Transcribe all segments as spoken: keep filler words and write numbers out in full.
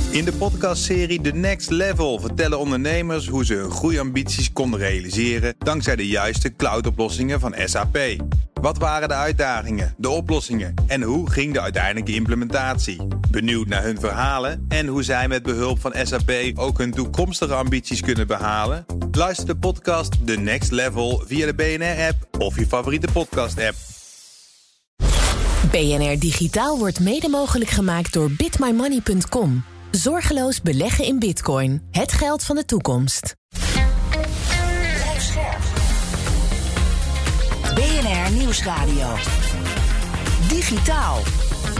In de podcastserie The Next Level vertellen ondernemers hoe ze hun groeiambities konden realiseren dankzij de juiste cloudoplossingen van S A P. Wat waren de uitdagingen, de oplossingen en hoe ging de uiteindelijke implementatie? Benieuwd naar hun verhalen en hoe zij met behulp van S A P ook hun toekomstige ambities kunnen behalen? Luister de podcast The Next Level via de B N R-app of je favoriete podcast-app. B N R Digitaal wordt mede mogelijk gemaakt door bit my money punt com. Zorgeloos beleggen in bitcoin. Het geld van de toekomst. B N R Nieuwsradio. Digitaal.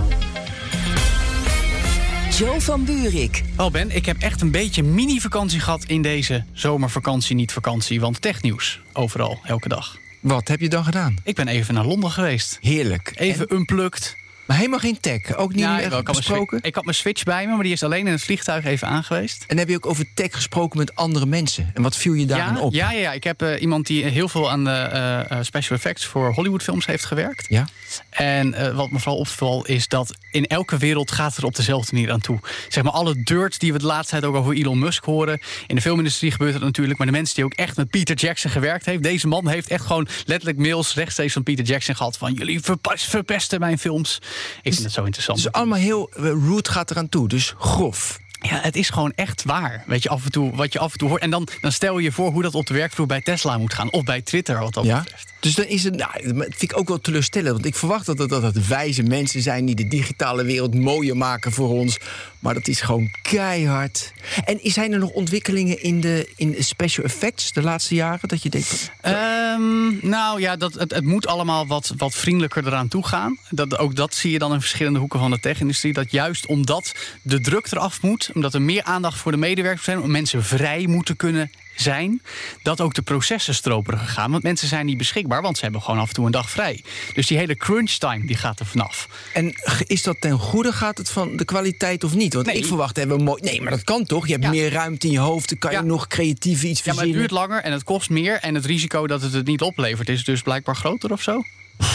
Jo van Buurik. Oh Ben, ik heb echt een beetje mini-vakantie gehad in deze zomervakantie, niet vakantie. Want technieuws, overal, elke dag. Wat heb je dan gedaan? Ik ben even naar Londen geweest. Heerlijk. Even en? unplugged. Maar helemaal geen tech? Ook niet Ja, echt ik, besproken? ik had mijn Switch bij me, maar die is alleen in het vliegtuig even aangeweest. En heb je ook over tech gesproken met andere mensen? En wat viel je daarin ja, op? Ja, ja, ja, ik heb uh, iemand die heel veel aan de uh, special effects voor Hollywoodfilms heeft gewerkt. Ja? En uh, wat me vooral opvalt is dat in elke wereld gaat het er op dezelfde manier aan toe. Zeg maar alle dirt die we de laatste tijd ook over Elon Musk horen. In de filmindustrie gebeurt het natuurlijk. Maar de mensen die ook echt met Peter Jackson gewerkt heeft. Deze man heeft echt gewoon letterlijk mails rechtstreeks van Peter Jackson gehad. Van jullie verpesten mijn films. Ik vind het zo interessant. Dus allemaal heel uh, rude gaat eraan toe. Dus grof. Ja, het is gewoon echt waar. Weet je, af en toe, wat je af en toe hoort. En dan, dan stel je je voor hoe dat op de werkvloer bij Tesla moet gaan. Of bij Twitter, wat dat ja? betreft. Dus dan is het, nou, dat vind ik ook wel teleurstellend. Want ik verwacht dat het, dat het wijze mensen zijn die de digitale wereld mooier maken voor ons. Maar dat is gewoon keihard. En zijn er nog ontwikkelingen in de, in de special effects de laatste jaren? Dat je denkt. Dat... Um, nou ja, dat, het, het moet allemaal wat, wat vriendelijker eraan toe gaan. Dat, ook dat zie je dan in verschillende hoeken van de tech-industrie. Dat juist omdat de druk eraf moet, omdat er meer aandacht voor de medewerkers zijn, om mensen vrij moeten kunnen zijn, dat ook de processen stroperiger gaan. Want mensen zijn niet beschikbaar, want ze hebben gewoon af en toe een dag vrij. Dus die hele crunch time die gaat er vanaf. En is dat ten goede? Gaat het van de kwaliteit of niet? Want nee. ik verwacht hebben we mooi. Nee, maar dat kan toch? Je hebt ja. meer ruimte in je hoofd. Dan kan ja. je nog creatief iets verzinnen. Ja, maar het duurt langer en het kost meer. En het risico dat het het niet oplevert is dus blijkbaar groter of zo.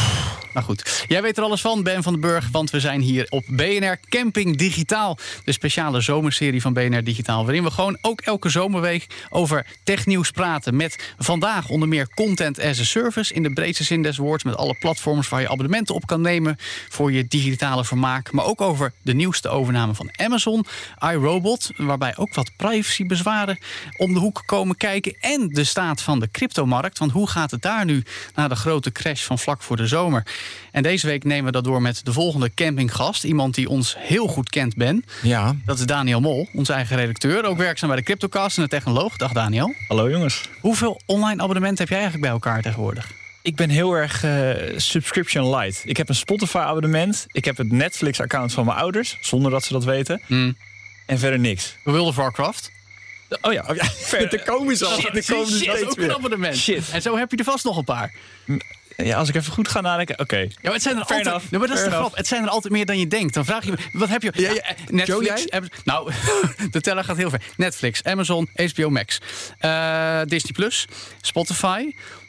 Nou goed, jij weet er alles van, Ben van den Burg, want we zijn hier op B N R Camping Digitaal. De speciale zomerserie van B N R Digitaal, waarin we gewoon ook elke zomerweek over technieuws praten. Met vandaag onder meer content as a service in de breedste zin des woords. Met alle platforms waar je abonnementen op kan nemen voor je digitale vermaak. Maar ook over de nieuwste overname van Amazon, iRobot, waarbij ook wat privacybezwaren om de hoek komen kijken. En de staat van de cryptomarkt, want hoe gaat het daar nu na de grote crash van vlak voor de zomer? En deze week nemen we dat door met de volgende campinggast. Iemand die ons heel goed kent, Ben. Ja. Dat is Daniel Mol, onze eigen redacteur. Ook werkzaam bij de Cryptocast en de technoloog. Dag Daniel. Hallo jongens. Hoeveel online abonnementen heb jij eigenlijk bij elkaar tegenwoordig? Ik ben heel erg uh, subscription light. Ik heb een Spotify abonnement. Ik heb het Netflix account van mijn ouders, zonder dat ze dat weten. Mm. En verder niks. World of Warcraft? Oh ja, oh ja. Verder. Er komen ze al. Shit, Er komen shit, dat is ook een abonnement. Shit. En zo heb je er vast nog een paar. Ja, als ik even goed ga nadenken, oké. Okay. Ja, maar het zijn er Fair altijd. enough. Nee, maar dat is Fair de grap. enough. Het zijn er altijd meer dan je denkt. Dan vraag je me, wat heb je? Ja, ja. Ja, Netflix. Joe, jij? Nou, de teller gaat heel ver. Netflix, Amazon, H B O Max, uh, Disney Plus, Spotify,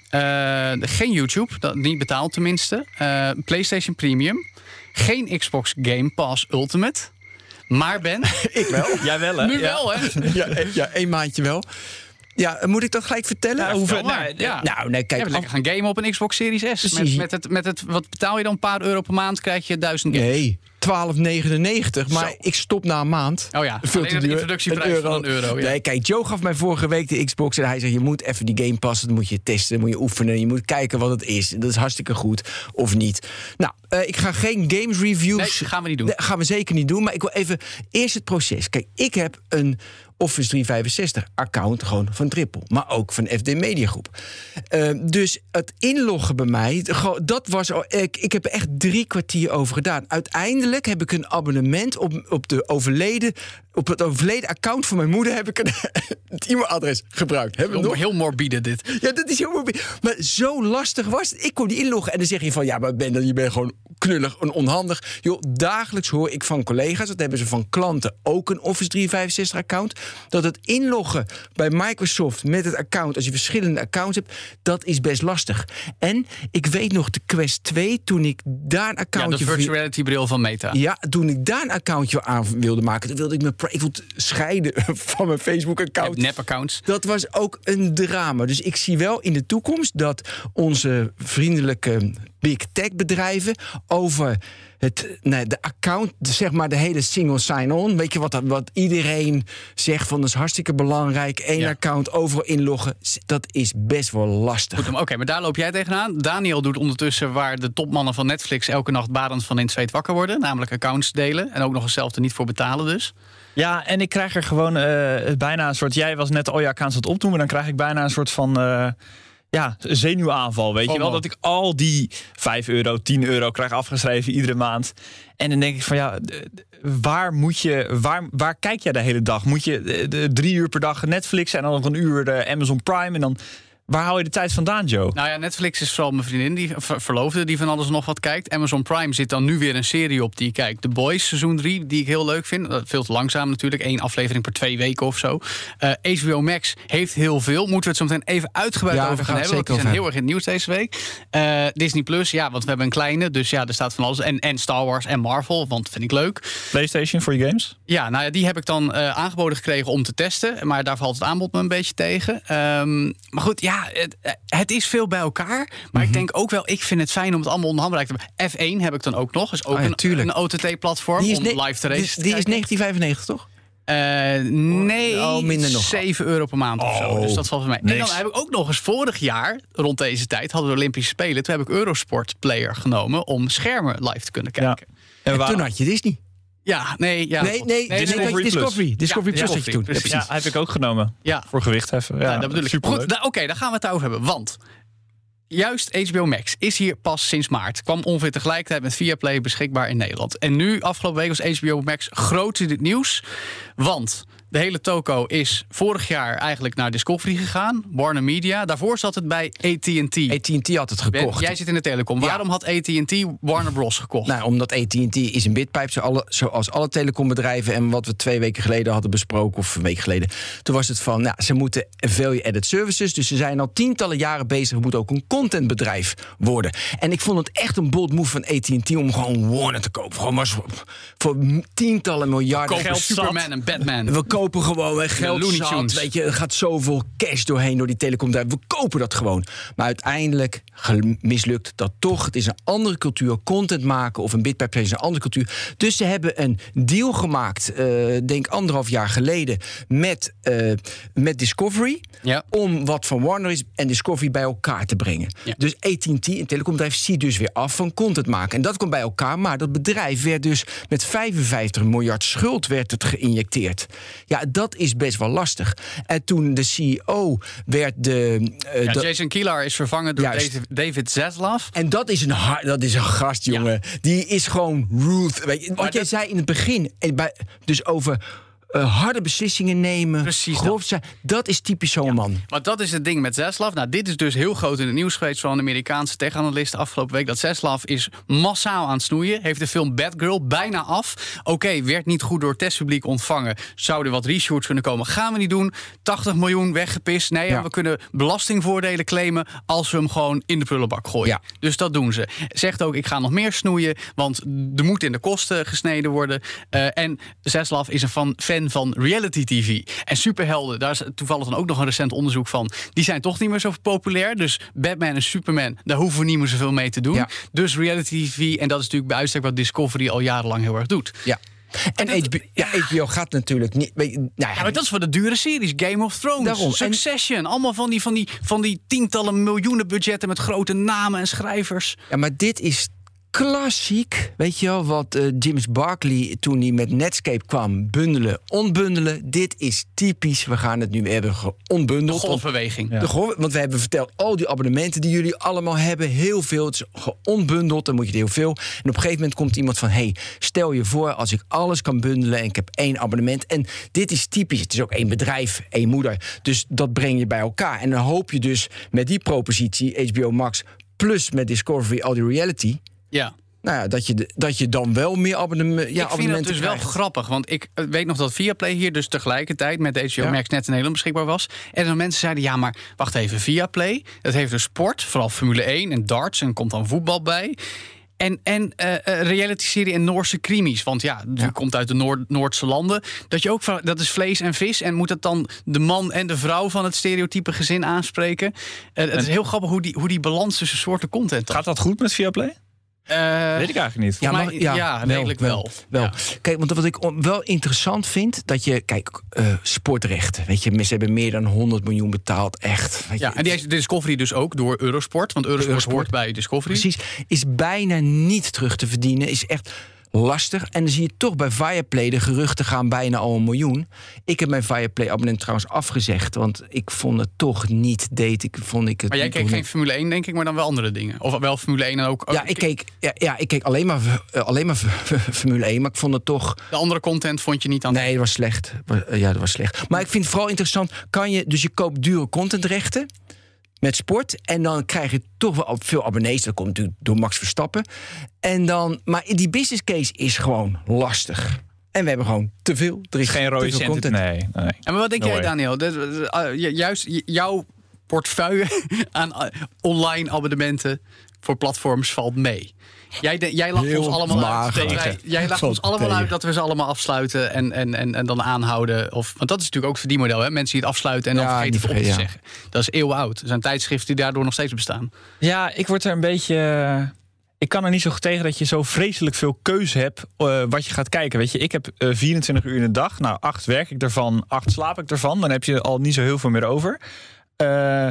uh, geen YouTube, dat niet betaald tenminste, uh, PlayStation Premium, geen Xbox Game Pass Ultimate. Maar Ben, Ik wel. Jij wel, hè? nu Ja. wel, hè? Ja, ja, één maandje wel. Ja, moet ik dat gelijk vertellen? Ja, hoeveel- Vertel maar. nou, ja. Nou, nee, Je kijk. hebt lekker gaan gamen op een Xbox Series S. Met, Precies. met, het, met het, wat betaal je dan? Een paar euro per maand krijg je duizend games. Nee, twaalf negenennegentig. Maar Zo. ik stop na een maand. Oh ja, Veel alleen te de duur. introductieprijs van een euro, ja. Nee, kijk, Joe gaf mij vorige week de Xbox en hij zegt, je moet even die game passen, dan moet je testen, dan moet je oefenen, je moet kijken wat het is. Dat is hartstikke goed, of niet. Nou, uh, ik ga geen games reviews... Nee, gaan we niet doen. Nee, gaan we zeker niet doen, maar ik wil even eerst het proces. Kijk, ik heb een Office driehonderdvijfenzestig account gewoon van Triple, maar ook van F D Media Groep. Uh, dus het inloggen bij mij, dat was al, ik, ik heb er echt drie kwartier over gedaan. Uiteindelijk heb ik een abonnement op, op de overleden, op het overleden account van mijn moeder heb ik een, het e-mailadres gebruikt. Hebben we Heel, nog? heel morbide dit. Ja, dat is heel morbide. Maar zo lastig was het. Ik kon die inloggen en dan zeg je van, ja, maar Ben, je bent gewoon knullig en onhandig. Joh, dagelijks hoor ik van collega's, dat hebben ze van klanten ook een Office driehonderdvijfenzestig account, dat het inloggen bij Microsoft met het account, als je verschillende accounts hebt, dat is best lastig. En ik weet nog de Quest twee, toen ik daar een Ja, accountje... de virtual reality bril van Meta. Ja, toen ik daar een accountje aan wilde maken, toen wilde ik mijn Ik wil scheiden van mijn Facebook-account. Nep-accounts. Dat was ook een drama. Dus ik zie wel in de toekomst dat onze vriendelijke big tech bedrijven over het, nee, de account, zeg maar de hele single sign-on. Weet je wat, wat iedereen zegt van dat is hartstikke belangrijk. Eén Ja. account, overal inloggen. Dat is best wel lastig. Goed, Oké, okay, maar daar loop jij tegenaan. Daniel doet ondertussen waar de topmannen van Netflix elke nacht badend van in het zweet wakker worden. Namelijk accounts delen. En ook nog eens zelf er niet voor betalen dus. Ja, en ik krijg er gewoon uh, bijna een soort... Jij was net al je accounts aan het opdoen, maar dan krijg ik bijna een soort van... Uh, ja, zenuwaanval, weet FOMO. je wel? Dat ik al die vijf euro, tien euro krijg afgeschreven iedere maand. En dan denk ik van ja, waar moet je... Waar, waar kijk jij de hele dag? Moet je de, de drie uur per dag Netflix en dan nog een uur de Amazon Prime en dan... Waar hou je de tijd vandaan, Joe? Nou ja, Netflix is vooral mijn vriendin, die ver- verloofde, die van alles nog wat kijkt. Amazon Prime zit dan nu weer een serie op die ik kijk. The Boys, seizoen drie, die ik heel leuk vind. Uh, veel te langzaam natuurlijk, één aflevering per twee weken of zo. Uh, H B O Max heeft heel veel. Moeten we het zo meteen even uitgebreid Ja, over we gaan gaan hebben. het Want die zeker zijn over heel erg in het nieuws deze week. Uh, Disney Plus, ja, want we hebben een kleine. Dus ja, er staat van alles. En, en Star Wars en Marvel, want dat vind ik leuk. PlayStation voor je games? Ja, nou ja, die heb ik dan uh, aangeboden gekregen om te testen. Maar daar valt het aanbod me een beetje tegen. Um, maar goed, ja, het, het is veel bij elkaar. Maar Mm-hmm. ik denk ook wel, ik vind het fijn om het allemaal onder handen bereikt te hebben. F één heb ik dan ook nog. Is ook Oh ja, een, tuurlijk. een O T T-platform Die is, om ne- live te die, racen te die is kijken. negentien vijfennegentig, toch? Uh, nee, Oh, minder nog. zeven euro per maand of zo. Oh, Dus dat valt voor mij. En niks. dan heb ik ook nog eens vorig jaar, rond deze tijd, hadden we de Olympische Spelen. Toen heb ik Eurosport Player genomen om schermen live te kunnen kijken. En En we waren- toen had je Disney. Ja, nee, ja. Nee, nee, nee, Discovery nee, Plus. Discovery. Discovery Ja, Plus had je toen. Discovery, Ja, precies. ja, heb ik ook genomen. Ja. Voor gewicht heffen. Ja, Ja, dat bedoel ik. superleuk. Goed, nou, Oké, okay, dan gaan we het daarover hebben. Want juist H B O Max is hier pas sinds maart. Kwam ongeveer tegelijkertijd met Viaplay beschikbaar in Nederland. En nu, afgelopen week, was H B O Max groot in het nieuws. Want de hele toko is vorig jaar eigenlijk naar Discovery gegaan. Warner Media. Daarvoor zat het bij A T en T. A T en T had het Ben, gekocht. jij zit in de telecom. Ja. Waarom had A T en T Warner Bros. gekocht? Nou, omdat A T en T is een bitpipe, zo alle, zoals alle telecombedrijven. En wat we twee weken geleden hadden besproken, of een week geleden. Toen was het van, nou, ze moeten value-added services. Dus ze zijn al tientallen jaren bezig. We moeten ook een contentbedrijf worden. En ik vond het echt een bold move van A T en T om gewoon Warner te kopen. Gewoon maar voor, voor tientallen miljarden. Kopen geld zat. Superman en Batman. We kopen gewoon en geld Looney zat, Tunes. weet je, er gaat zoveel cash doorheen door die telecombedrijven. We kopen dat gewoon. Maar uiteindelijk gel- mislukt dat toch. Het is een andere cultuur. Content maken of een bitpipe is een andere cultuur. Dus ze hebben een deal gemaakt, uh, denk anderhalf jaar geleden, met, uh, met Discovery. Ja. Om wat van Warner is en Discovery bij elkaar te brengen. Ja. Dus A T en T, een telecombedrijf, ziet dus weer af van content maken. En dat komt bij elkaar. Maar dat bedrijf werd dus met vijfenvijftig miljard schuld werd het geïnjecteerd. Ja, dat is best wel lastig. En toen de C E O werd de... Uh, Ja, de Jason Kilar is vervangen door Juist. David, David Zaslav. en dat is een, hard, dat is een gast, jongen. Die is gewoon Ruth. Weet je, wat Maar jij dat- zei in het begin, en bij, dus over uh, harde beslissingen nemen. Precies grof dat. zijn, dat is typisch zo'n man. Want dat is het ding met Zaslav. Nou, dit is dus heel groot in het nieuws geweest van een Amerikaanse tech-analyst afgelopen week. Dat Zaslav is massaal aan het snoeien. Heeft de film Bad Girl bijna af. Oké, okay, werd niet goed door het testpubliek ontvangen. Zou er wat reshoots kunnen komen? Gaan we niet doen. tachtig miljoen weggepist. Nee, Ja. we kunnen belastingvoordelen claimen als we hem gewoon in de prullenbak gooien. Ja. Dus dat doen ze. Zegt ook, ik ga nog meer snoeien, want er moet in de kosten gesneden worden. Uh, en Zaslav is een fan, fan van reality T V. En superhelden, daar is toevallig dan ook nog een recent onderzoek van. Die zijn toch niet meer zo populair. Dus Batman en Superman, daar hoeven we niet meer zoveel mee te doen. Ja. Dus reality T V, en dat is natuurlijk bij uitstek wat Discovery al jarenlang heel erg doet. Ja. En dat- H B O, ja, H B O gaat natuurlijk niet... weet je, Nou ja, Ja, maar dat is voor de dure series. Game of Thrones, Daarom. En- Succession. Allemaal van die, van, die, van die tientallen miljoenen budgetten met grote namen en schrijvers. Ja, maar dit is klassiek. Weet je wel, wat uh, James Barkley toen hij met Netscape kwam, bundelen, onbundelen. Dit is typisch. We gaan het nu hebben geonbundeld. Golfbeweging. Ja. De golf, want we hebben verteld, al die abonnementen die jullie allemaal hebben, heel veel. Het is geonbundeld, dan moet je er heel veel. En op een gegeven moment komt iemand van, hey, stel je voor als ik alles kan bundelen en ik heb één abonnement. En dit is typisch. Het is ook één bedrijf, één moeder. Dus dat breng je bij elkaar. En dan hoop je dus met die propositie, H B O Max plus met Discovery, al die reality, Ja. nou ja, dat je, de, dat je dan wel meer abonnement, ja, ik vind abonnementen dat dus wel krijgt. grappig, want ik eh, weet nog dat Viaplay hier dus tegelijkertijd met de H B O Ja. Max net in Nederland beschikbaar was. En dan mensen zeiden, ja, maar wacht even, Viaplay, dat heeft dus sport, vooral Formule één en darts en komt dan voetbal bij. En, en uh, reality-serie en Noorse crimies. Want ja, die Ja. komt uit de Noord- Noordse landen. Dat je ook van, dat is vlees en vis. En moet het dan de man en de vrouw van het stereotype gezin aanspreken? Uh, het is heel grappig hoe die, hoe die balans tussen soorten content... Gaat dat goed met Viaplay? Uh, Weet ik eigenlijk niet. Ja, maar- mij, ja, ja, wel, redelijk wel. wel. Wel. Ja. Kijk, want wat ik on- wel interessant vind, dat je, kijk, uh, sportrechten. Weet je, ze hebben meer dan honderd miljoen betaald, echt. Weet je, Ja, en die heeft Discovery dus ook door Eurosport. Want Eurosport, Eurosport. hoort bij Discovery. Precies, is bijna niet terug te verdienen. Is echt lastig. En dan zie je toch bij Viaplay, de geruchten gaan bijna al een miljoen. Ik heb mijn Viaplay-abonnement trouwens afgezegd, want ik vond het toch niet date. Ik vond ik het Maar jij toch keek niet- geen Formule één, denk ik, maar dan wel andere dingen. Of wel Formule één en ook... Ja, ik keek, ja, ja, ik keek alleen maar, uh, alleen maar Formule één, maar ik vond het toch... De andere content vond je niet aan... Nee, dat was slecht. Ja, dat was slecht. Maar ik vind het vooral interessant, kan je, dus je koopt dure contentrechten met sport en dan krijg je toch wel veel abonnees. Dat komt natuurlijk door Max Verstappen. En dan, maar die business case is gewoon lastig. En we hebben gewoon te veel. Er is Geen rode te veel cent. content. Nee, nee. En maar wat denk No jij, way. Daniel? Dat, uh, ju- juist j- jouw portefeuille aan uh, online abonnementen voor platforms valt mee. Jij, de, jij lacht Heel ons allemaal uit. mager. dat wij- Jij lacht Valt ons allemaal tegen. uit dat we ze allemaal afsluiten en, en, en, en dan aanhouden. Of, want dat is natuurlijk ook het verdienmodel. Hè? Mensen die het afsluiten en dan Ja, vergeten het op te niet vergeten, zeggen. Dat is eeuwenoud. Er zijn tijdschriften die daardoor nog steeds bestaan. Ja, ik word er een beetje... Ik kan er niet zo goed tegen dat je zo vreselijk veel keuze hebt uh, wat je gaat kijken. Weet je, ik heb uh, vierentwintig uur in de dag. Nou, acht werk ik ervan, acht slaap ik ervan. Dan heb je al niet zo heel veel meer over. Uh,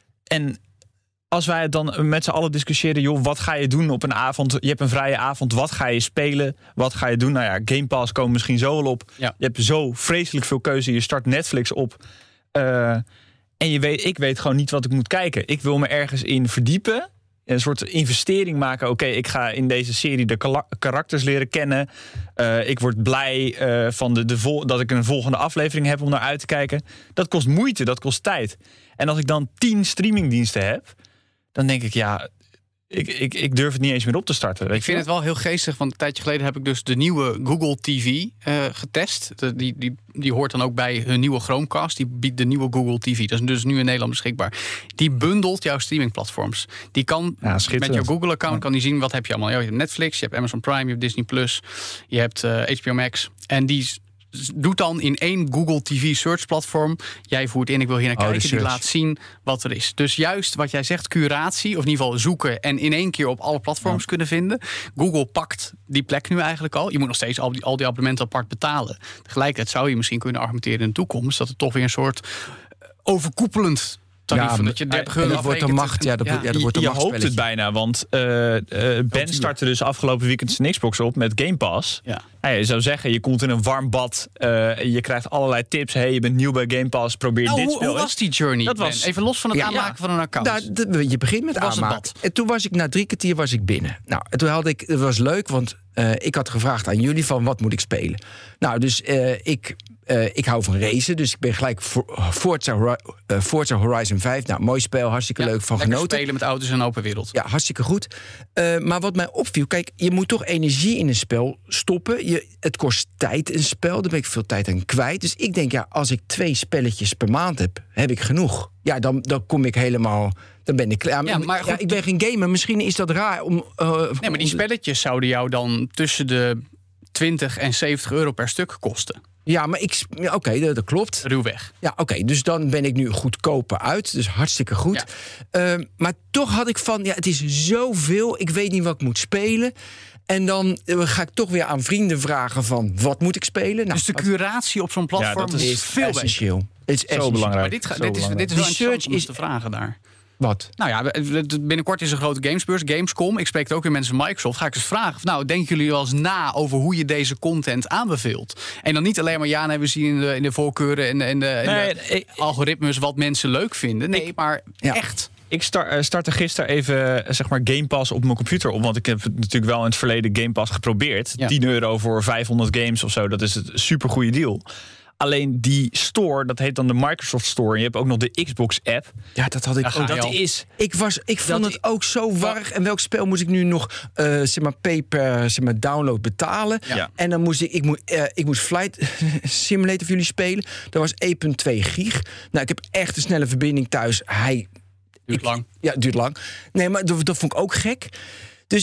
en als wij dan met z'n allen discussiëren, joh, wat ga je doen op een avond? Je hebt een vrije avond, wat ga je spelen? Wat ga je doen? Nou ja, Game Pass komen misschien zo wel op. Ja. Je hebt zo vreselijk veel keuze. Je start Netflix op. Uh, en je weet, ik weet gewoon niet wat ik moet kijken. Ik wil me ergens in verdiepen. Een soort investering maken. Oké, okay, ik ga in deze serie de kala- karakters leren kennen. Uh, ik word blij uh, van de, de vol- dat ik een volgende aflevering heb om naar uit te kijken. Dat kost moeite, dat kost tijd. En als ik dan tien streamingdiensten heb, dan denk ik, ja, ik, ik, ik durf het niet eens meer op te starten. Weet Ik vind je? het wel heel geestig, want een tijdje geleden heb ik dus de nieuwe Google T V uh, getest. De, die, die, die hoort dan ook bij hun nieuwe Chromecast. Die biedt de nieuwe Google T V. Dat is dus nu in Nederland beschikbaar. Die bundelt jouw streamingplatforms. Die kan Ja, met schitterend. jouw Google-account kan die zien wat heb je allemaal. Je hebt Netflix, je hebt Amazon Prime, je hebt Disney Plus, je hebt uh, H B O Max. En die doet dan in één Google T V search platform. Jij voert in, ik wil hier naar Oh, de kijken. Die search. laat zien wat er is. Dus juist wat jij zegt, curatie, of in ieder geval zoeken en in één keer op alle platforms kunnen vinden. Google pakt die plek nu eigenlijk al. Je moet nog steeds al die, al die abonnementen apart betalen. Tegelijkertijd zou je misschien kunnen argumenteren in de toekomst dat het toch weer een soort overkoepelend tarief, Ja, dat je dertig en euro dat wordt een afrekent. macht, ja, dat wordt- ja, dat wordt een je hoopt het machtsspelletje. bijna, want uh, uh, Ben startte dus afgelopen weekend zijn Xbox op met Game Pass. Ja. Nou, je zou zeggen, je komt in een warm bad, uh, je krijgt allerlei tips. Hey, je bent nieuw bij Game Pass, probeer Nou, dit hoe, spel hoe eens. was die journey? Dat Ben? was- Even los van het Ja, aanmaken ja. van een account. Nou, de- je begint met Het was een aanmaken. bad. En toen was ik na drie kwartier was ik binnen. Nou, en toen had ik, het was leuk, want uh, ik had gevraagd aan jullie van wat moet ik spelen. Nou, dus uh, ik, uh, ik hou van racen, dus ik ben gelijk voor, Forza, Hori- uh, Forza Horizon vijf. Nou, mooi spel, hartstikke Ja, leuk, van lekker genoten. spelen met auto's in een open wereld. Ja, hartstikke goed. Uh, maar wat mij opviel, kijk, je moet toch energie in een spel stoppen. Je, het kost tijd een spel, daar ben ik veel tijd aan kwijt. Dus ik denk, ja, als ik twee spelletjes per maand heb, heb ik genoeg. Ja, dan, dan kom ik helemaal, dan ben ik klaar. Ja, maar goed, ja, ik ben geen gamer, misschien is dat raar om... Uh, Nee, maar die spelletjes zouden jou dan tussen de twintig en zeventig euro per stuk kosten. Ja, maar ik... Ja, oké, okay, dat, dat klopt. Ruwweg. Ja, oké, okay, dus dan ben ik nu goedkoper uit. Dus hartstikke goed. Ja. Uh, maar toch had ik van, ja, het is zoveel. Ik weet niet wat ik moet spelen. En dan uh, ga ik toch weer aan vrienden vragen van, wat moet ik spelen? Nou, dus de curatie op zo'n platform Ja, dat is, is veel beter. essentieel. Het is Zo essentieel. belangrijk. Maar dit, ga- Zo dit, is, belangrijk. dit is wel Die interessant search om eens is- te vragen daar. Wat? Nou ja, we- binnenkort is een grote gamesbeurs, Gamescom. Ik spreek ook weer mensen van Microsoft. Ga ik eens vragen, nou, denken jullie wel eens na over hoe je deze content aanbeveelt? En dan niet alleen maar, ja, nee, we zien in de, in de voorkeuren en, en de, en Nee, de ik- algoritmes wat mensen leuk vinden. Nee, maar Ja. echt. Ik start, uh, startte gisteren even uh, zeg maar Game Pass op mijn computer op. Want ik heb natuurlijk wel in het verleden Game Pass geprobeerd. Ja. tien euro voor vijfhonderd games of zo. Dat is een supergoeie deal. Alleen die store, dat heet dan de Microsoft Store. En je hebt ook nog de Xbox-app. Ja, dat had ik Ja, ga ook. je Dat al. is... Ik, was, ik vond Dat- het ook zo warrig. En welk spel moest ik nu nog uh, zeg maar, pay per zeg maar, download betalen? Ja. En dan moest ik, ik, moest, uh, ik moest Flight Simulator voor jullie spelen. Dat was één komma twee gig. Nou, ik heb echt een snelle verbinding thuis. Hij Duurt ik- lang. Ja, het duurt lang. Nee, maar dat, dat vond ik ook gek. Dus, eh,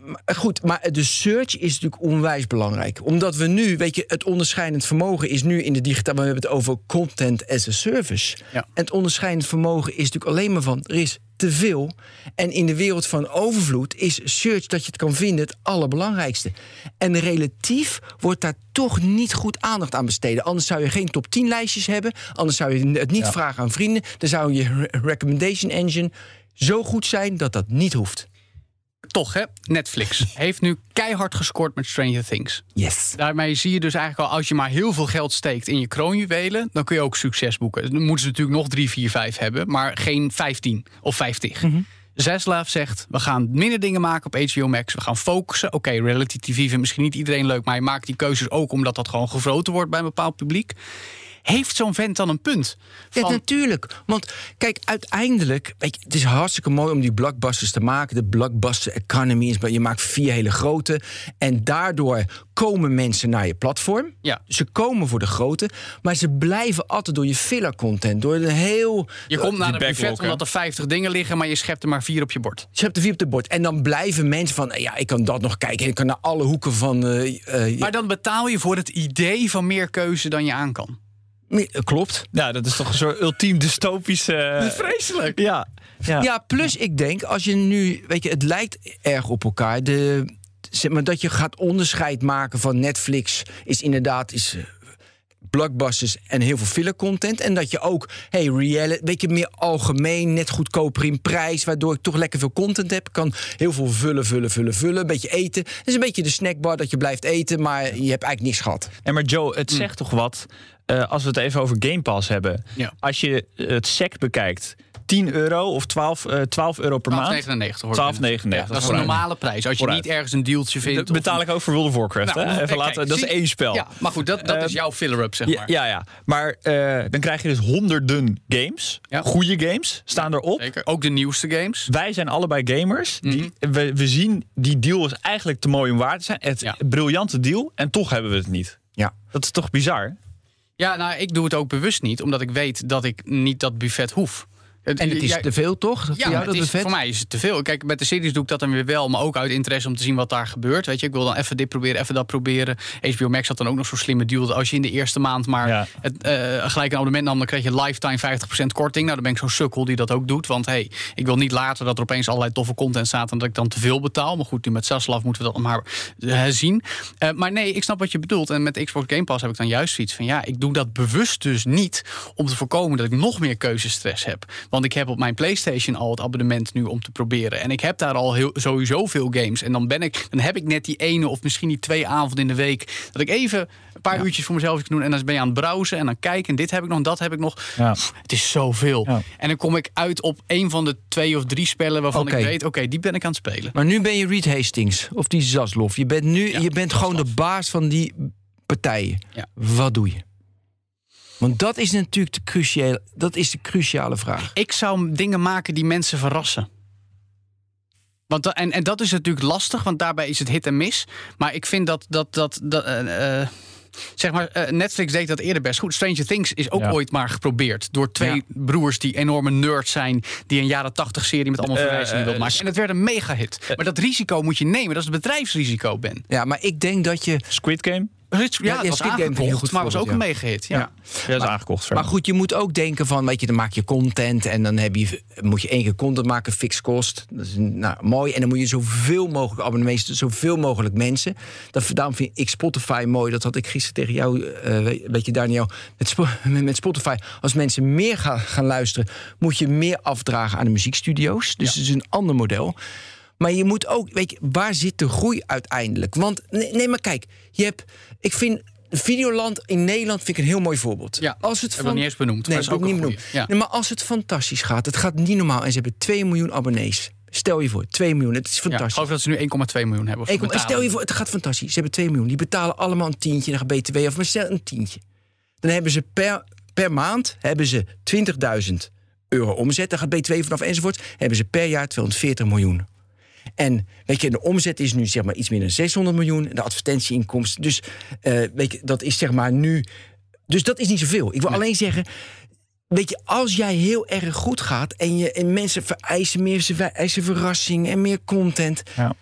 maar goed, maar de search is natuurlijk onwijs belangrijk. Omdat we nu, weet je, het onderscheidend vermogen is nu in de digitaal... we hebben het over content as a service. Ja. En het onderscheidend vermogen is natuurlijk alleen maar van... er is te veel. En in de wereld van overvloed is search, dat je het kan vinden, het allerbelangrijkste. En relatief wordt daar toch niet goed aandacht aan besteden. Anders zou je geen top tien lijstjes hebben. Anders zou je het niet Ja. vragen aan vrienden. Dan zou je re- recommendation engine zo goed zijn dat dat niet hoeft. Toch, hè? Netflix heeft nu keihard gescoord met Stranger Things. Yes. Daarmee zie je dus eigenlijk al, als je maar heel veel geld steekt in je kroonjuwelen, dan kun je ook succes boeken. Dan moeten ze natuurlijk nog drie, vier, vijf hebben, maar geen vijftien of vijftig. Mm-hmm. Zaslav zegt, we gaan minder dingen maken op H B O Max. We gaan focussen. Oké, okay, reality T V vindt misschien niet iedereen leuk, maar je maakt die keuzes ook omdat dat gewoon gevroten wordt bij een bepaald publiek. Heeft zo'n vent dan een punt? Van... Ja, natuurlijk. Want kijk, uiteindelijk... Weet je, het is hartstikke mooi om die blockbusters te maken. De blockbuster economy is... je maakt vier hele grote. En daardoor komen mensen naar je platform. Ja. Ze komen voor de grote. Maar ze blijven altijd door je filler content. Door de heel... Je komt naar een backlog, buffet hè? omdat er vijftig dingen liggen, maar je schept er maar vier op je bord. Je hebt er vier op de bord. En dan blijven mensen van... ja, ik kan dat nog kijken. Ik kan naar alle hoeken van... Uh, uh, Maar dan betaal je voor het idee van meer keuze dan je aan kan. ja, klopt. Ja, dat is toch een soort ultiem dystopische... Dat is vreselijk. Ja, ja. Ja, plus ik denk, als je nu... Weet je, het lijkt erg op elkaar. De, zeg maar, dat je gaat onderscheid maken van Netflix... is inderdaad is, uh, blockbusters en heel veel filler content. En dat je ook, hey, reality, weet je, meer algemeen, net goedkoper in prijs... waardoor ik toch lekker veel content heb. Ik kan heel veel vullen, vullen, vullen, vullen. Een beetje eten. Het is een beetje de snackbar dat je blijft eten... maar je hebt eigenlijk niks gehad. En maar Joe, het zegt toch wat... Uh, als we het even over Game Pass hebben. Ja. Als je het S E C bekijkt, tien euro of twaalf, uh, twaalf euro per maand. twaalf negenennegentig hoor. twaalf negenennegentig. Ja, dat is een normale prijs. Als je Vooruit. niet ergens een dealtje vindt. Dat betaal ik ook voor World of Warcraft. Nou, hè? Even kijk, laten, dat zie- is één spel. Ja, maar goed, dat, dat Uh, is jouw filler-up, zeg Ja, maar. ja, ja. Maar uh, dan krijg je dus honderden games. Ja. Goede games staan erop. Zeker. Ook de nieuwste games. Wij zijn allebei gamers. Mhm. Die, we, we zien, die deal is eigenlijk te mooi om waar te zijn. Het Ja. briljante deal. En toch hebben we het niet. Ja. Dat is toch bizar? Ja, nou, ik doe het ook bewust niet, omdat ik weet dat ik niet dat buffet hoef. En het is Jij- te veel, toch? Ja, voor maar jou, het dat is, buffet? voor mij is het te veel. Kijk, met de series doe ik dat dan weer wel, maar ook uit interesse om te zien wat daar gebeurt. Weet je, ik wil dan even dit proberen, even dat proberen. H B O Max had dan ook nog zo'n slimme deal dat als je in de eerste maand maar Ja. het, uh, gelijk een abonnement nam, dan kreeg je lifetime vijftig procent korting. Nou, dan ben ik zo'n sukkel die dat ook doet. Want hey, ik wil niet later dat er opeens allerlei toffe content staat en dat ik dan te veel betaal. Maar goed, nu met Zaslav moeten we dat nog maar uh, zien. Uh, maar nee, ik snap wat je bedoelt. En met Xbox Game Pass heb ik dan juist zoiets van ja, ik doe dat bewust dus niet om te voorkomen dat ik nog meer keuzestress heb. Want ik heb op mijn PlayStation al het abonnement nu om te proberen. En ik heb daar al heel, sowieso veel games. En dan ben ik, dan heb ik net die ene of misschien die twee avonden in de week dat ik even een paar ja. uurtjes voor mezelf kan doen. En dan ben je aan het browsen en dan kijken. En dit heb ik nog, en dat heb ik nog. Ja. Pff, het is zoveel. Ja. En dan kom ik uit op een van de twee of drie spellen waarvan Oké. ik weet, oké, okay, die ben ik aan het spelen. Maar nu ben je Reed Hastings of die Zaslav. Je bent nu, Ja, je bent gewoon de baas van die partijen. Ja. Wat doe je? Want dat is natuurlijk de cruciale, dat is de cruciale vraag. Ik zou dingen maken die mensen verrassen. Want da- en, en dat is natuurlijk lastig, want daarbij is het hit en miss. Maar ik vind dat... dat, dat, dat uh, uh, zeg maar, uh, Netflix deed dat eerder best goed. Stranger Things is ook Ja. ooit maar geprobeerd. Door twee Ja. broers die enorme nerds zijn. Die een jaren tachtig serie met allemaal Uh, verwijzingen uh, wilden maken. En het werd een mega hit. Maar dat risico moet je nemen. Dat is het bedrijfsrisico, Ben. Ja, maar ik denk dat je... Squid Game? Ja, ja, het was Squid Game vind ik een heel aangekocht, goed maar was ook voorbeeld, een mega hit. Ja. Ja. Ja, dat is aangekocht. Maar goed, je moet ook denken van, weet je, dan maak je content en dan heb je, moet je één keer content maken, fixed cost. Dat is nou, mooi. En dan moet je zoveel mogelijk abonnees, zoveel mogelijk mensen. Dat, daarom vind ik Spotify mooi. Dat had ik gisteren tegen jou, uh, weet je, Daniel, met, Spo- met Spotify. Als mensen meer gaan, gaan luisteren, moet je meer afdragen aan de muziekstudio's. Dus Ja. het is een ander model. Maar je moet ook, weet je, waar zit de groei uiteindelijk? Want, nee, nee maar kijk, je hebt, ik vind... Videoland in Nederland vind ik een heel mooi voorbeeld. Ja, als het heb ik nog niet eens benoemd, Nee, maar dat is ook niet een benoemd. goeie, ja. Nee, maar als het fantastisch gaat, het gaat niet normaal. En ze hebben twee miljoen abonnees. Stel je voor, twee miljoen, het is Ja, ik fantastisch. geloof dat ze nu één komma twee miljoen hebben. Of Ik- betalen. stel je voor, het gaat fantastisch. Ze hebben twee miljoen. Die betalen allemaal een tientje. Dan gaat B T W of maar stel een tientje. Dan hebben ze per, per maand hebben ze twintigduizend euro omzet. Dan gaat B T W vanaf enzovoort. Hebben ze per jaar tweehonderdveertig miljoen. En weet je, de omzet is nu zeg maar iets meer dan zeshonderd miljoen. De advertentieinkomsten. Dus uh, weet je, dat is zeg maar nu. Dus dat is niet zoveel. Ik wil Nee. alleen zeggen. Weet je, als jij heel erg goed gaat en, je, en mensen vereisen meer, ze vereisen verrassing en meer content. Ja.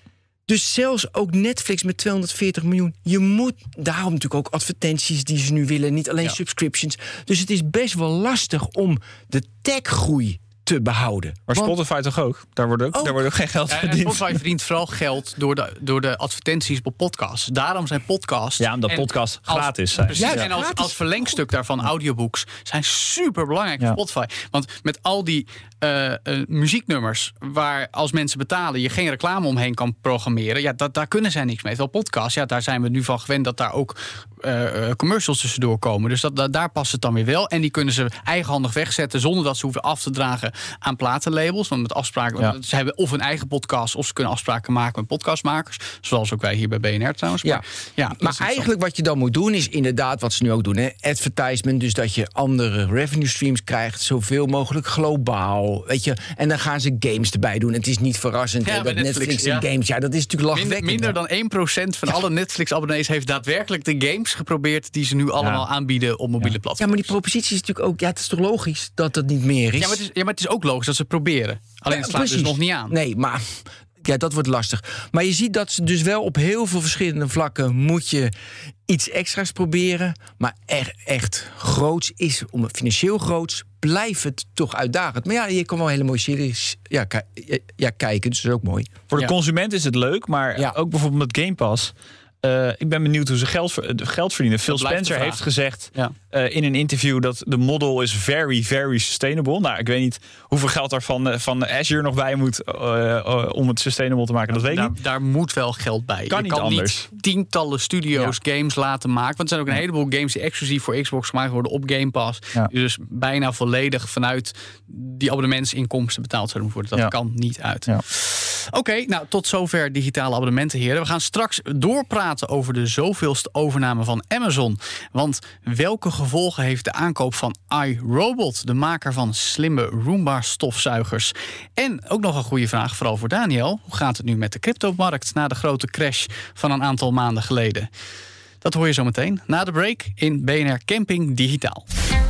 Dus zelfs ook Netflix met tweehonderdveertig miljoen. Je moet daarom natuurlijk ook advertenties die ze nu willen. Niet alleen Ja. subscriptions. Dus het is best wel lastig om de techgroei te behouden. Maar Want- Spotify toch ook? Daar wordt ook, Ook. daar wordt ook geen geld Ja, en verdiend. Spotify verdient vooral geld door de, door de advertenties op podcasts. Daarom zijn podcasts... Ja, omdat en podcasts als- gratis zijn. Precies, Ja, en als, gratis. als verlengstuk daarvan audiobooks zijn super belangrijk Ja. voor Spotify. Want met al die eh, eh, muzieknummers waar als mensen betalen je geen reclame omheen kan programmeren, ja, dat, daar kunnen zij niks mee. Terwijl podcasts, ja, daar zijn we nu van gewend dat daar ook eh, eh, commercials tussendoor komen. Dus dat, dat, daar past het dan weer wel. En die kunnen ze eigenhandig wegzetten zonder dat ze hoeven af te dragen aan platenlabels. Want met afspraken, Ja. ze hebben of een eigen podcast of ze kunnen afspraken maken met podcastmakers. Zoals ook wij hier bij B N R trouwens. Ja. Maar, ja, dat is Maar interessant. eigenlijk wat je dan moet doen is inderdaad wat ze nu ook doen. Hè? Advertisement, dus dat je andere revenue streams krijgt. Zoveel mogelijk globaal. Weet je? En dan gaan ze games erbij doen. Het is niet verrassend Ja, hè, bij dat Netflix, Netflix, en ja. games... Ja, dat is natuurlijk Minder, lachwekkend. minder dan één procent van alle Netflix-abonnees heeft daadwerkelijk de games geprobeerd die ze nu allemaal aanbieden op mobiele Ja, platforms. maar die propositie is natuurlijk ook... Ja, het is toch logisch dat dat niet meer is? Ja, maar het is, ja, maar het is ook logisch dat ze proberen. Alleen het Ja, slaat dus precies. nog niet aan. Nee, maar ja, dat wordt lastig. Maar je ziet dat ze dus wel op heel veel verschillende vlakken moet je iets extra's proberen. Maar echt, echt groots is, om financieel groots, blijft het toch uitdagend. Maar ja, je kan wel hele mooie series ja, ki- ja, kijken, dus dat is ook mooi. Voor de Ja. consument is het leuk, maar Ja. ook bijvoorbeeld met Game Pass. Uh, ik ben benieuwd hoe ze geld, ver- geld verdienen. Phil blijft de Spencer vraag. heeft gezegd Ja. uh, in een interview dat de model is very, very sustainable. Nou, ik weet niet hoeveel geld er van, uh, van Azure nog bij moet uh, uh, om het sustainable te maken. Dat weet ik Daar, niet. daar moet wel geld bij. Kan je niet kan anders. niet tientallen studio's games laten maken. Want er zijn ook een heleboel games die exclusief voor Xbox gemaakt worden op Game Pass. Ja. Die dus bijna volledig vanuit die abonnementsinkomsten betaald zouden moeten worden. Dat Ja. kan niet uit. Ja. Oké, nou tot zover digitale abonnementen, heren. We gaan straks doorpraten over de zoveelste overname van Amazon. Want welke gevolgen heeft de aankoop van iRobot, de maker van slimme Roomba-stofzuigers? En ook nog een goede vraag, vooral voor Daniel. Hoe gaat het nu met de cryptomarkt na de grote crash van een aantal maanden geleden? Dat hoor je zo meteen na de break in B N R Camping Digitaal.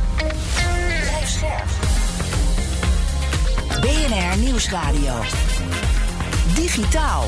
Blijf scherp. B N R Nieuwsradio. Digitaal.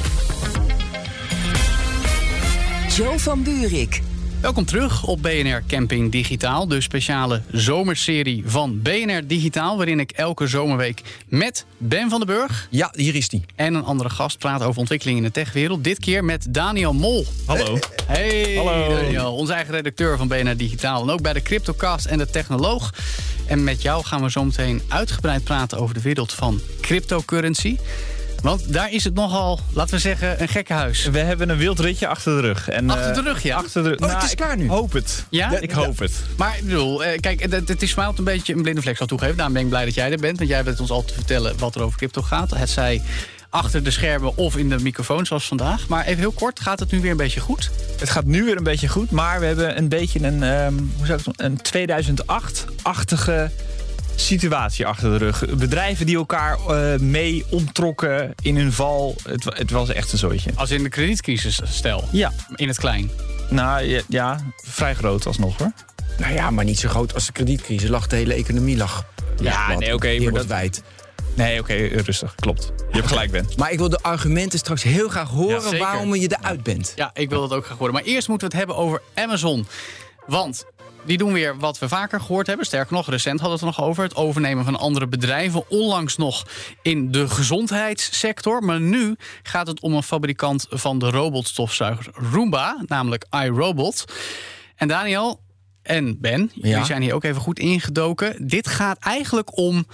Jo van Buurik. Welkom terug op B N R Camping Digitaal, de speciale zomerserie van B N R Digitaal, waarin ik elke zomerweek met Ben van den Burg Ja, hier is die. en een andere gast praat over ontwikkelingen in de techwereld. Dit keer met Daniel Mol. Hallo. Hey Hallo. Daniel, onze eigen redacteur van B N R Digitaal en ook bij de Cryptocast en de Technoloog. En met jou gaan we zo meteen uitgebreid praten over de wereld van cryptocurrency. Want daar is het nogal, laten we zeggen, een gekkenhuis. We hebben een wild ritje achter de rug. En, Achter uh, de rug, ja? Achter de, Oh, het is ik klaar nu. hoop het. Ja? Ik hoop het. Maar ik bedoel, eh, kijk, het, het is mij altijd een beetje een blinde vlek, zal toegeven. Daarom ben ik blij dat jij er bent, want jij weet ons altijd te vertellen wat er over crypto gaat. Het zij achter de schermen of in de microfoon, zoals vandaag. Maar even heel kort, gaat het nu weer een beetje goed? Het gaat nu weer een beetje goed, maar we hebben een beetje een, um, hoe zou ik het, een tweeduizend acht-achtige situatie achter de rug. Bedrijven die elkaar uh, mee omtrokken in hun val. Het, het was echt een zooitje. Als in de kredietcrisis, stel. Ja, In het klein. nou ja, ja vrij groot alsnog hoor. Nou ja, maar niet zo groot als de kredietcrisis. Lag de hele economie lag. Ja, lag nee, oké, maar dat- wereldwijd. Nee, oké, okay, rustig. Klopt. Je hebt gelijk, Ben. Maar ik wil de argumenten straks heel graag horen Ja, zeker. waarom je eruit bent. Ja, ik wil dat ook graag horen. Maar eerst moeten we het hebben over Amazon. Want die doen weer wat we vaker gehoord hebben. Sterker nog, recent hadden we het er nog over. Het overnemen van andere bedrijven. Onlangs nog in de gezondheidssector. Maar nu gaat het om een fabrikant van de robotstofzuiger Roomba. Namelijk iRobot. En Daniel en Ben, jullie Ja. zijn hier ook even goed ingedoken. Dit gaat eigenlijk om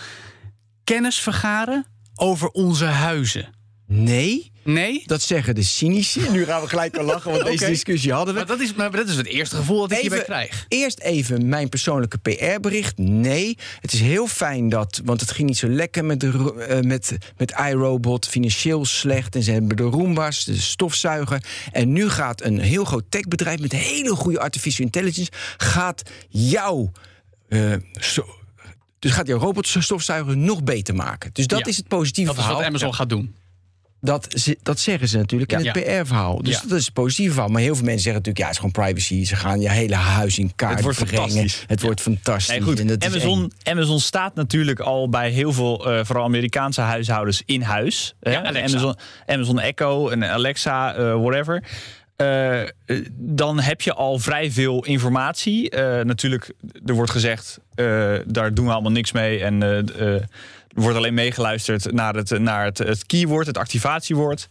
kennis vergaren over onze huizen. Nee, Nee? dat zeggen de cynici. Nu gaan we gelijk al lachen, want deze Oké. discussie hadden we. Maar dat is, maar dat is het eerste gevoel dat ik hierbij krijg. Eerst even mijn persoonlijke P R-bericht. Nee, het is heel fijn dat... want het ging niet zo lekker met, de, uh, met, met iRobot. Financieel slecht. En ze hebben de Roombas, de stofzuiger. En nu gaat een heel groot techbedrijf... met hele goede artificial intelligence... gaat jouw... Uh, so, dus gaat jouw robotstofzuiger nog beter maken. Dus dat Ja, is het positieve Dat is verhaal. wat Amazon gaat doen. Dat, ze- dat zeggen ze natuurlijk in Ja. het P R-verhaal. Dus Ja. dat is het positieve verhaal. Maar heel veel mensen zeggen natuurlijk... ja, het is gewoon privacy. Ze gaan je hele huis in kaart Het wordt brengen. fantastisch. Het wordt fantastisch. Nee, goed. En dat is Amazon, eng. Amazon staat natuurlijk al bij heel veel, uh, vooral Amerikaanse huishoudens, in huis. Hè? Ja, Alexa. Amazon, Amazon Echo en Alexa, uh, whatever. Uh, dan heb je al vrij veel informatie. Uh, natuurlijk, er wordt gezegd, uh, daar doen we allemaal niks mee. En uh, uh, er wordt alleen meegeluisterd naar het, naar het, het keyword, het activatiewoord.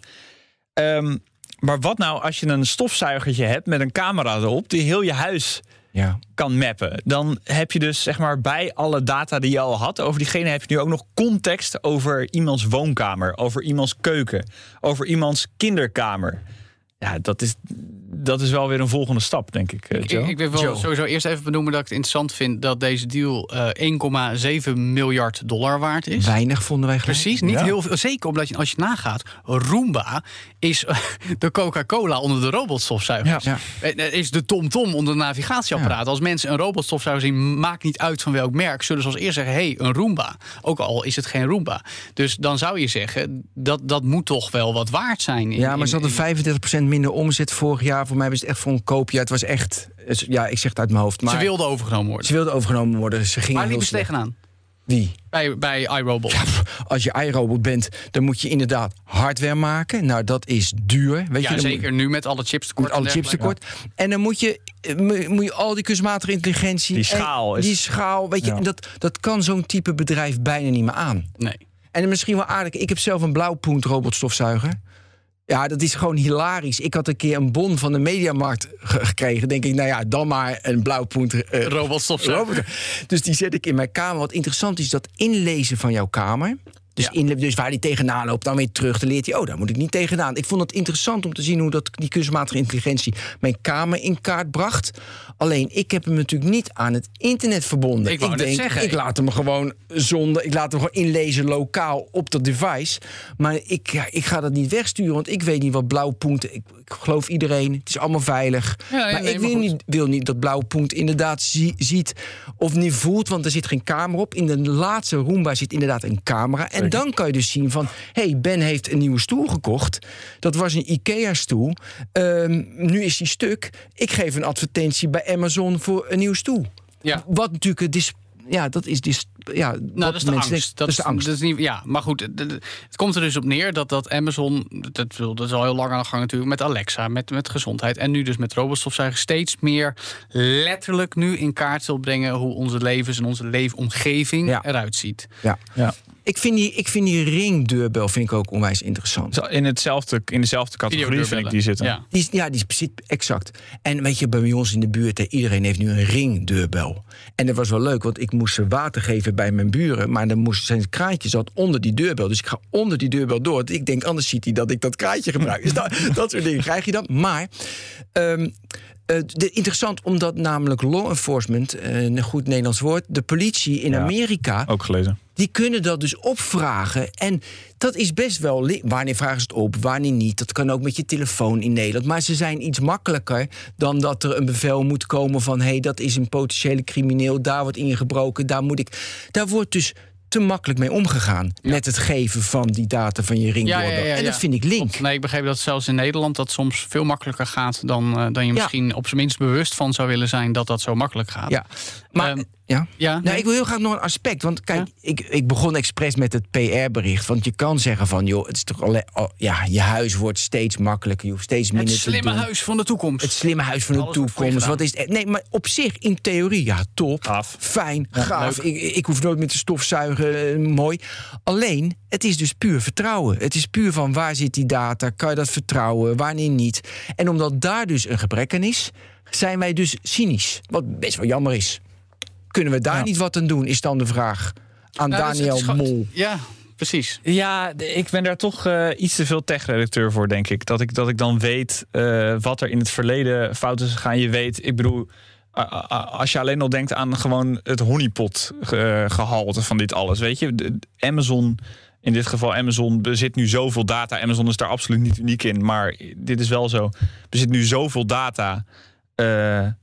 Um, maar wat nou als je een stofzuigertje hebt met een camera erop die heel je huis Ja. kan mappen? Dan heb je dus zeg maar bij alle data die je al had over diegene heb je nu ook nog context over iemands woonkamer, over iemands keuken, over iemands kinderkamer. Ja, dat is, dat is wel weer een volgende stap, denk ik, uh, Ik, Joe. ik wil wel Joe. sowieso eerst even benoemen dat ik het interessant vind dat deze deal uh, één komma zeven miljard dollar waard is. Weinig vonden wij gelijk. Precies, niet Ja. heel veel. Zeker omdat je, als je nagaat, Roomba is uh, de Coca-Cola onder de robotstofzuigers. Ja. Uh, Is de TomTom onder de navigatieapparaat. Als mensen een robotstofzuiger zien, maakt niet uit van welk merk, zullen ze als eerst zeggen, hé, hey, een Roomba. Ook al is het geen Roomba. Dus dan zou je zeggen, dat, dat moet toch wel wat waard zijn. In, Ja, maar ze in- hadden vijfendertig procent minder omzet vorig jaar. Voor mij was het echt voor een koopje. Het was echt... Ja, ik zeg het uit mijn hoofd. Maar Ze wilden overgenomen worden. ze wilden overgenomen worden. Ze gingen Maar heel liepen ze slecht. tegenaan? Wie? Bij, bij iRobot. Als je iRobot bent, dan moet je inderdaad hardware maken. Nou, dat is duur. Weet Ja, je, dan zeker nu met alle chips tekort. Met alle chips tekort. En dan moet je, eh, mo- moet je al die kunstmatige intelligentie... Die schaal en is- Die schaal, weet je, Ja. en dat, dat kan zo'n type bedrijf bijna niet meer aan. Nee. En misschien wel aardig. Ik heb zelf een blauwpunt robotstofzuiger. Ja, dat is gewoon hilarisch. Ik had een keer een bon van de Mediamarkt ge- gekregen. Denk ik, nou ja, dan maar een blauwpunt uh, Robotstofzuiger. Dus die zet ik in mijn kamer. Wat interessant is, dat inlezen van jouw kamer. Dus, Ja. in, dus waar die tegenaan loopt, dan weer terug. Dan leert hij, oh, daar moet ik niet tegenaan. Ik vond het interessant om te zien hoe dat, die kunstmatige intelligentie mijn kamer in kaart bracht. Alleen, ik heb hem natuurlijk niet aan het internet verbonden. Ik wou net denk, zeggen. ik laat hem gewoon zonder, ik laat hem gewoon inlezen lokaal op dat device. Maar ik, ja, ik ga dat niet wegsturen, want ik weet niet wat blauwpunt. Ik, ik geloof iedereen, het is allemaal veilig. Ja, ja, maar nee, ik maar wil goed. niet, wil niet dat blauwpunt inderdaad zie- ziet of niet voelt, want er zit geen camera op. In de laatste Roomba zit inderdaad een camera. En dan kan je dus zien van, hey, Ben heeft een nieuwe stoel gekocht. Dat was een IKEA-stoel. Um, nu is die stuk. Ik geef een advertentie bij Amazon voor een nieuwe stoel. Ja. Wat natuurlijk het is. Ja, dat is dus. Ja, Nou, wat dat is de mensen angst. denken, dat is de angst. Dat is niet, ja, maar goed, het, het komt er dus op neer dat, dat Amazon, dat, dat is al heel lang aan de gang natuurlijk, met Alexa, met, met gezondheid en nu dus met robotstofzuigers steeds meer letterlijk nu in kaart wil brengen hoe onze levens en onze leefomgeving Ja. eruit ziet. Ja. Ja. Ik vind die, ik vind die ringdeurbel vind ik ook onwijs interessant. In, hetzelfde, in dezelfde categorie vind ik die zitten. Ja. Die is, ja, die zit exact. En weet je, bij ons in de buurt, hè, iedereen heeft nu een ringdeurbel. En dat was wel leuk, want ik moest ze water geven bij mijn buren. Maar dan moest zijn kraantje zat onder die deurbel. Dus ik ga onder die deurbel door. Want ik denk, anders ziet hij dat ik dat kraantje gebruik. Dus dat, dat soort dingen krijg je dan. Maar um, uh, de, interessant, omdat namelijk law enforcement, uh, een goed Nederlands woord, de politie in Ja. Amerika, Ook gelezen. die kunnen dat dus opvragen. En dat is best wel... li- Wanneer vragen ze het op, wanneer niet? Dat kan ook met je telefoon in Nederland. Maar ze zijn iets makkelijker dan dat er een bevel moet komen van, hé, hey, dat is een potentiële crimineel, daar wordt ingebroken, daar moet ik... Daar wordt dus te makkelijk mee omgegaan met het geven van die data van je ringdoorbel. Ja, ja, ja, en dat ja. vind ik link. Klopt. Nee, ik begreep dat zelfs in Nederland dat soms veel makkelijker gaat dan, uh, dan je Ja. misschien op zijn minst bewust van zou willen zijn dat dat zo makkelijk gaat. Ja, maar... Ehm, ja? Ja, Nou, nee. ik wil heel graag nog een aspect. Want kijk, Ja? ik, ik begon expres met het P R-bericht. Want je kan zeggen van, joh, het is toch alleen, oh, ja, je huis wordt steeds makkelijker. Je hoeft steeds minder Het te slimme doen. huis van de toekomst. Het slimme huis van de Alles wordt voor je toekomst. gedaan. Wat is het? Nee, maar op zich, in theorie, ja, top. Gaaf. Fijn, gaaf. leuk. Ik, ik hoef nooit meer te stofzuigen. eh, mooi. Alleen, het is dus puur vertrouwen. Het is puur van, waar zit die data? Kan je dat vertrouwen? Wanneer niet? En omdat daar dus een gebrek aan is, zijn wij dus cynisch. Wat best wel jammer is. Kunnen we daar Ja. niet wat aan doen, is dan de vraag. Aan Nou, dus het Daniel is gewoon- Mol. Ja, precies. Ja, de- ik ben daar toch uh, iets te veel tech-redacteur voor, denk ik. Dat ik, dat ik dan weet uh, wat er in het verleden fout is gegaan. Je weet, ik bedoel, uh, uh, als je alleen al denkt aan gewoon het honeypot uh, gehalte van dit alles. Weet je, de, Amazon, in dit geval Amazon, bezit nu zoveel data. Amazon is daar absoluut niet uniek in, maar dit is wel zo. Bezit nu zoveel data. Uh,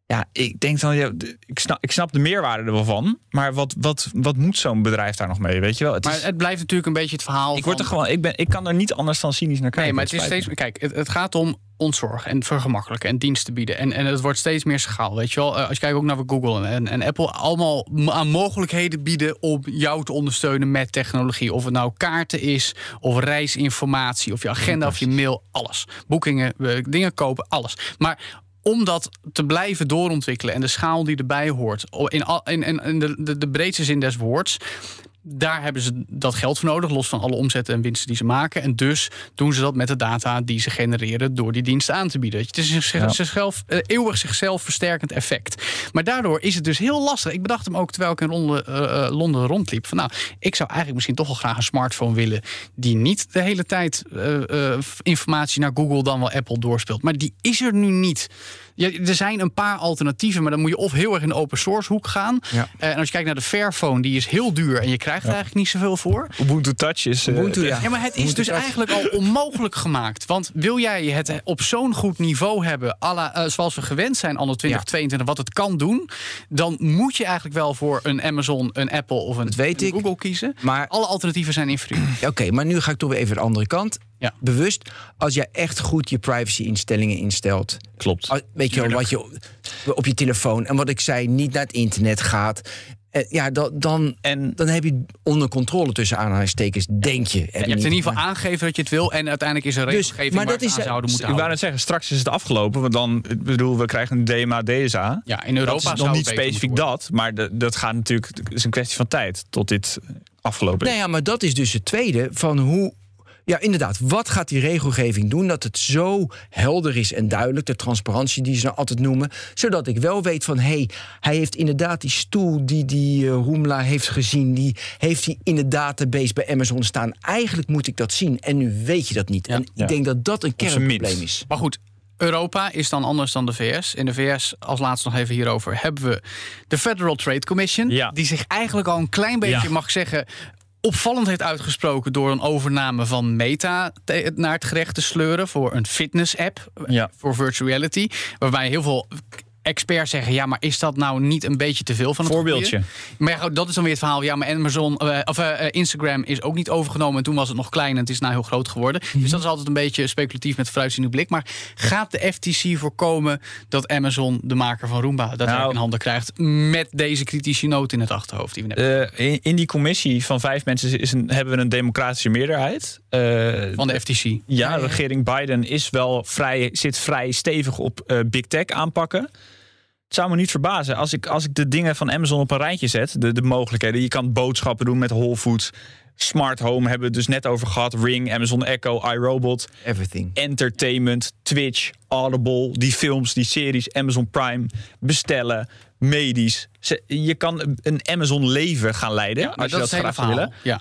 Ja, ik denk dan, ja, ik, snap, ik snap de meerwaarde er wel van. Maar wat, wat, wat moet zo'n bedrijf daar nog mee? Weet je wel? Het maar is, het blijft natuurlijk een beetje het verhaal. ik, word er van, gewoon, ik, ben, ik kan er niet anders dan cynisch naar kijken. Nee, maar het is steeds. Kijk, het, het gaat om ontzorgen en vergemakkelijken en diensten bieden. En, en het wordt steeds meer schaal. Weet je wel, als je kijkt ook naar wat Google en, en Apple allemaal aan mogelijkheden bieden om jou te ondersteunen met technologie. Of het nou kaarten is, of reisinformatie, of je agenda, of je mail, alles. Boekingen, dingen kopen, alles. Maar om dat te blijven doorontwikkelen en de schaal die erbij hoort, in, in, in de, de, de breedste zin des woords, daar hebben ze dat geld voor nodig, los van alle omzetten en winsten die ze maken. En dus doen ze dat met de data die ze genereren door die diensten aan te bieden. Het is een zich, ja. zichzelf, uh, eeuwig zichzelf versterkend effect. Maar daardoor is het dus heel lastig. Ik bedacht hem ook terwijl ik in Londen, uh, Londen rondliep. Van, nou, ik zou eigenlijk misschien toch wel graag een smartphone willen die niet de hele tijd uh, uh, informatie naar Google dan wel Apple doorspeelt. Maar die is er nu niet. Ja, er zijn een paar alternatieven, maar dan moet je of heel erg in de open source hoek gaan. Ja. Uh, en als je kijkt naar de Fairphone, die is heel duur en je krijgt er ja. eigenlijk niet zoveel voor. Ubuntu Touch is... Uh, Ubuntu, ja. ja, maar het is Ubuntu dus Touch. eigenlijk al onmogelijk gemaakt. Want wil jij het op zo'n goed niveau hebben, à la, uh, zoals we gewend zijn anno twintig tweeëntwintig, ja. wat het kan doen, dan moet je eigenlijk wel voor een Amazon, een Apple of een, een Google kiezen. Maar alle alternatieven zijn inferieur. Oké, okay, maar nu ga ik toch weer even de andere kant. Ja. Bewust, als jij echt goed je privacy-instellingen instelt. Klopt. Als, weet je wel, wat je op je telefoon en wat ik zei, niet naar het internet gaat. Eh, ja, dan, dan, en, dan heb je onder controle tussen aanhalingstekens, denk je. Ja, je hebt in ieder geval aangegeven dat je het wil en uiteindelijk is er regelgeving dus, maar waar dat is, aan zouden moeten ik wou net zeggen, straks is het afgelopen, want dan, ik bedoel, we krijgen een D M A, D S A. Ja, in Europa dat is nog niet specifiek dat, maar de, dat gaat natuurlijk, het is een kwestie van tijd tot dit afgelopen is. Nou ja, maar dat is dus het tweede van hoe. Ja, inderdaad. Wat gaat die regelgeving doen dat het zo helder is en duidelijk, de transparantie die ze nou altijd noemen, zodat ik wel weet van, hé, hey, hij heeft inderdaad die stoel die die uh, Roomla heeft gezien, die heeft hij in de database bij Amazon staan. Eigenlijk moet ik dat zien en nu weet je dat niet. Ja. En ja. ik denk dat dat een kernprobleem is. Maar goed, Europa is dan anders dan de V S. In de V S, als laatste nog even hierover, hebben we de Federal Trade Commission, ja. die zich eigenlijk al een klein beetje, ja. mag ik zeggen, opvallend heeft uitgesproken door een overname van Meta te, naar het gerecht te sleuren voor een fitness-app ja. voor virtual reality, waarbij heel veel experts zeggen, ja, maar is dat nou niet een beetje te veel van het voorbeeldje? Goede? Maar ja, dat is dan weer het verhaal. Ja, maar Amazon uh, of uh, Instagram is ook niet overgenomen en toen was het nog klein en het is nou heel groot geworden. Mm-hmm. Dus dat is altijd een beetje speculatief met vooruitziende blik. Maar gaat de F T C voorkomen dat Amazon, de maker van Roomba, dat nou, in handen krijgt met deze kritische noot in het achterhoofd die we net hebben? Uh, in, in die commissie van vijf mensen is een, hebben we een democratische meerderheid. Uh, van de F T C. Ja, ja, de regering Biden is wel vrij, zit vrij stevig op uh, big tech aanpakken. Het zou me niet verbazen als ik, als ik de dingen van Amazon op een rijtje zet. De, de mogelijkheden. Je kan boodschappen doen met Whole Foods. Smart Home hebben we het dus net over gehad. Ring, Amazon Echo, iRobot. Everything. Entertainment, Twitch, Audible. Die films, die series, Amazon Prime. Bestellen, medisch. Je kan een Amazon leven gaan leiden. Ja, als je dat graag zou willen. Ja.